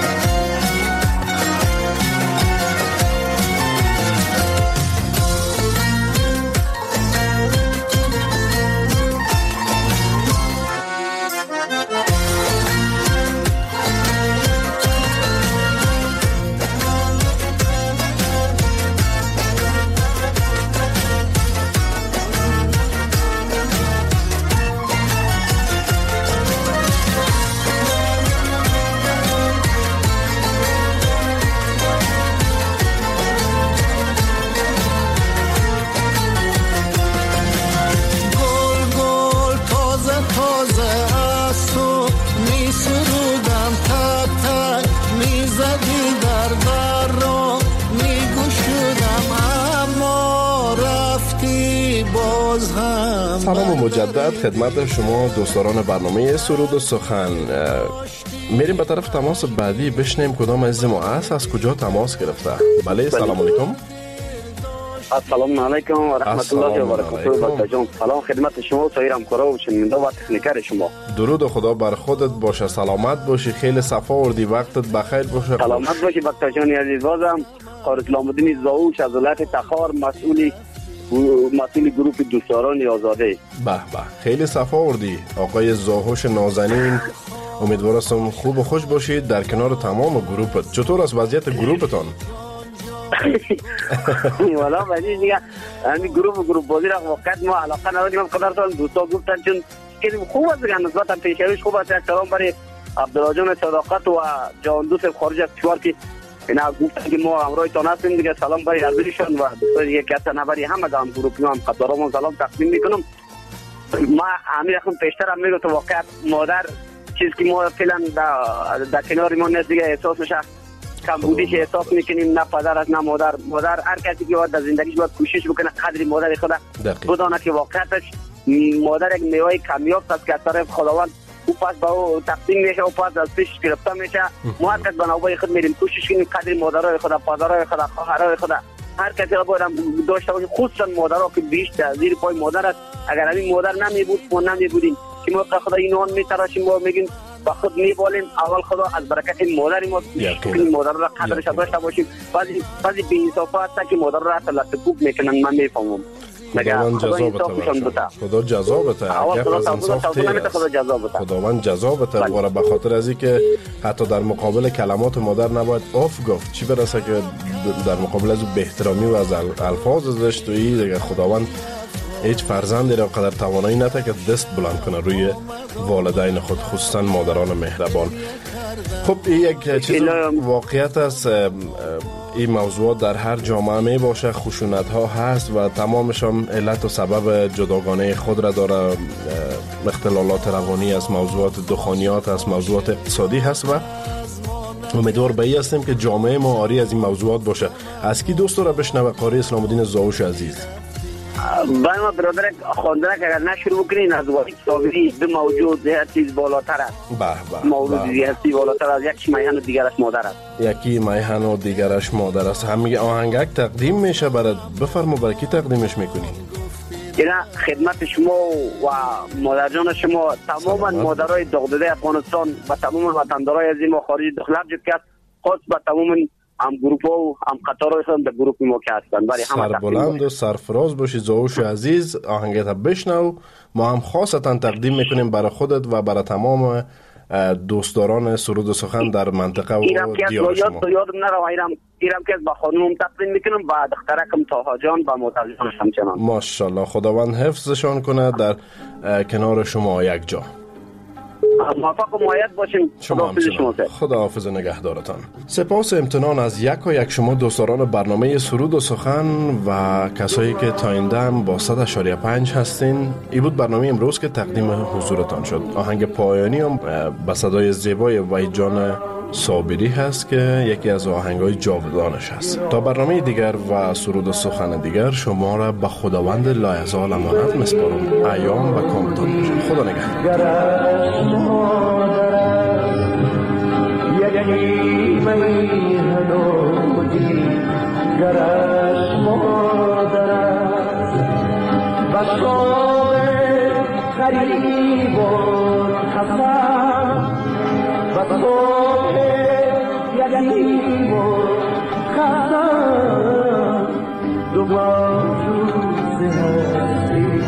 [SPEAKER 8] سلام و مجدد خدمت شما دوستان برنامه سرود و سخن. میریم به طرف تماس بعدی بشنیم کدام عزیز ما است، از کجا تماس گرفته. بله سلام علیکم.
[SPEAKER 15] السلام علیکم و رحمت الله و برکاته. سلام خدمت شما و سایر همکارا و شنونده و تکنیکر شما.
[SPEAKER 8] درود خدا بر خودت باشه، سلامت باشی، خیلی صفا وردی، وقتت بخیر باشه.
[SPEAKER 15] سلامت باشی بکتا جان عزیز. بازم قاری اسلام‌الدین زاوش از ولایت تخار مسئولی مسئول گروه دوستداران آزاده.
[SPEAKER 8] به به خیلی صفا وردی آقای زاهوش نازنین. امیدوارم خوب و خوش باشید در کنار تمام گروهت. چطور است وضعیت گروهتان؟
[SPEAKER 15] والا ولی دیگه همین گروه گروه بازی را واقعا ما علاقه نداریم. قدر سال دوستا گفتن چون که خوب است دیگه، نسبتا پیشرویش خوب است. سلام برای عبدالله جان صداقت و جان دوست خارج از کشور که اینا گفتن که ما همراهتان هستیم دیگه. سلام برای عزیزشان و دوستای یک کس نبری همه گام گروه ما هم قدرام سلام تقدیم میکنم. ما همین رقم پیشتر هم میگم تو واقعا مادر چیز که ما فعلا در کنار ما نیست دیگه، احساس میشه کم بودیش احساس میکنیم. نه پدر است نه مادر. مادر هر کسی که باید در زندگیش باید کوشش بکنه قدر مادر خود بدانه که واقعیتش مادر یک میوه کمیاب است که از طرف خداوند او پس با او تقسیم میشه، او پس از پیش گرفته میشه. ما هر کس به نوبه خود میریم کوشش کنیم قدر مادرای خود، پدرای خود، خواهرای خود هر کسی را باید داشته باشیم، خصوصا مادرها که بیشتر زیر پای مادر است. اگر همین مادر نمیبود ما نمیبودیم که ما خدا اینوان میتراشیم و میگیم با خود میبالیم. اول خدا از برکت مادر ما کنیم مادر را قدرش داشته باشیم. بعضی بعضی بی‌انصافا هست که مادر را اصلا لطفوب میکنن. من میفهمم
[SPEAKER 8] خداوند جزابته خدا جزابته خداوند جزابته واره به خاطر از اینکه حتی در مقابل کلمات مادر نباید آف گفت، چی برسه که در مقابل از به احترامی و از الفاظ زشت و این دیگه. خداوند هیچ فرزندی را قدر توانایی نده که دست بلند کنه روی والدین خود، خصوصا مادران مهربان. خب این یک چیز واقعیت است. این موضوعات در هر جامعه می باشه، خشونت ها هست و تمامش هم علت و سبب جداگانه خود را داره. اختلالات روانی است، موضوعات دخانیات است، موضوعات اقتصادی هست و امیدوار به این هستیم که جامعه ما آری از این موضوعات باشه. از کی دوست را بشنوه؟ قاری اسلام الدین زاوش عزیز.
[SPEAKER 15] برای ما برادر خواندنه که اگر نشروع بکنین از وقتی صابری دو موجود هر چیز بالاتر است.
[SPEAKER 8] به به
[SPEAKER 15] موجود هستی بالاتر از یکی میهن و دیگرش مادر است.
[SPEAKER 8] یکی میهن و دیگرش مادر است. هم میگه آهنگک تقدیم میشه برات. بفرمو برای کی تقدیمش میکنین؟
[SPEAKER 15] اینا خدمت شما و مادر جان شما، تمام مادرای دغدغه افغانستان و تمام وطندارای عزیز ما خارج داخل جد خاص به تمام هم گروپ ها و هم قطار هستن در گروپ ما که هستن. برای همه
[SPEAKER 8] سربلند و سرفراز باشی زاوش عزیز. آهنگت بشنو. ما هم خاصتا تقدیم میکنیم برای خودت و برای تمام دوستداران سرود و سخن در منطقه و دیار شما.
[SPEAKER 15] یادم نرو ایرم ایرم که با خانوم تقدیم میکنم و دخترکم طاها جان و متعلقش همچنان.
[SPEAKER 8] ماشاءالله خداوند حفظشان کنه در کنار شما یک جا.
[SPEAKER 15] موفق و مؤید باشیم. خداحافظ شما.
[SPEAKER 8] خداحافظ نگهدارتان. سپاس امتنان از یک و یک شما دوستداران برنامه سرود و سخن و کسایی که تا این دم با صد و شش پنج هستین. این بود برنامه امروز که تقدیم حضورتان شد. آهنگ پایانی هم به صدای زیبای وحید جان صابری هست که یکی از آهنگای جاودانش هست. تا برنامه دیگر و سرود و سخن دیگر شما را به خداوند لایزال امانت میسپارم. ایام و کامتان باشید. خدا نگهدار.
[SPEAKER 7] یتیم و خستم دو موجود هستی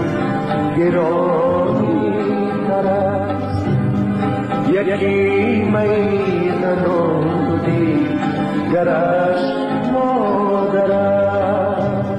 [SPEAKER 7] گرانی تر است. یکی میهن و دیگرش مادر است.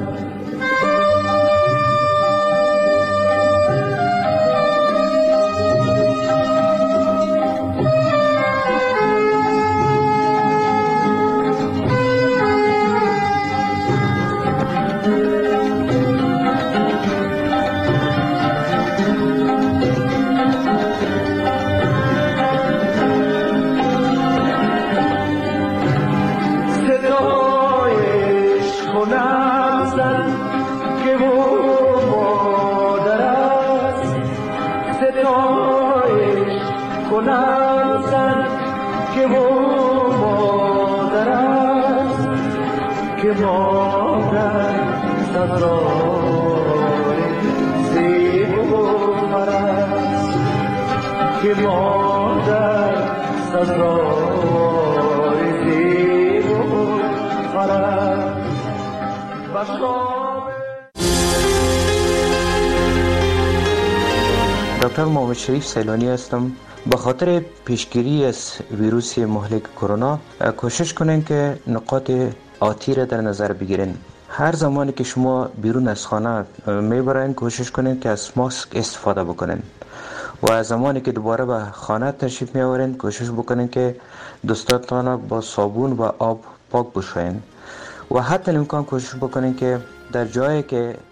[SPEAKER 16] دکتر محمد شریف سیلانی هستم. به خاطر پیشگیری از ویروس مهلک کرونا کوشش کنین که نقاط آتی را در نظر بگیرین. هر زمانی که شما بیرون از خانه میبرین کوشش کنین که از ماسک استفاده بکنین و از زمانی که دوباره به خانه تشریف میآورین کوشش بکنین که دستاتان با صابون و آب پاک بشوین و حتی امکان کوشش بکنین که در جایی که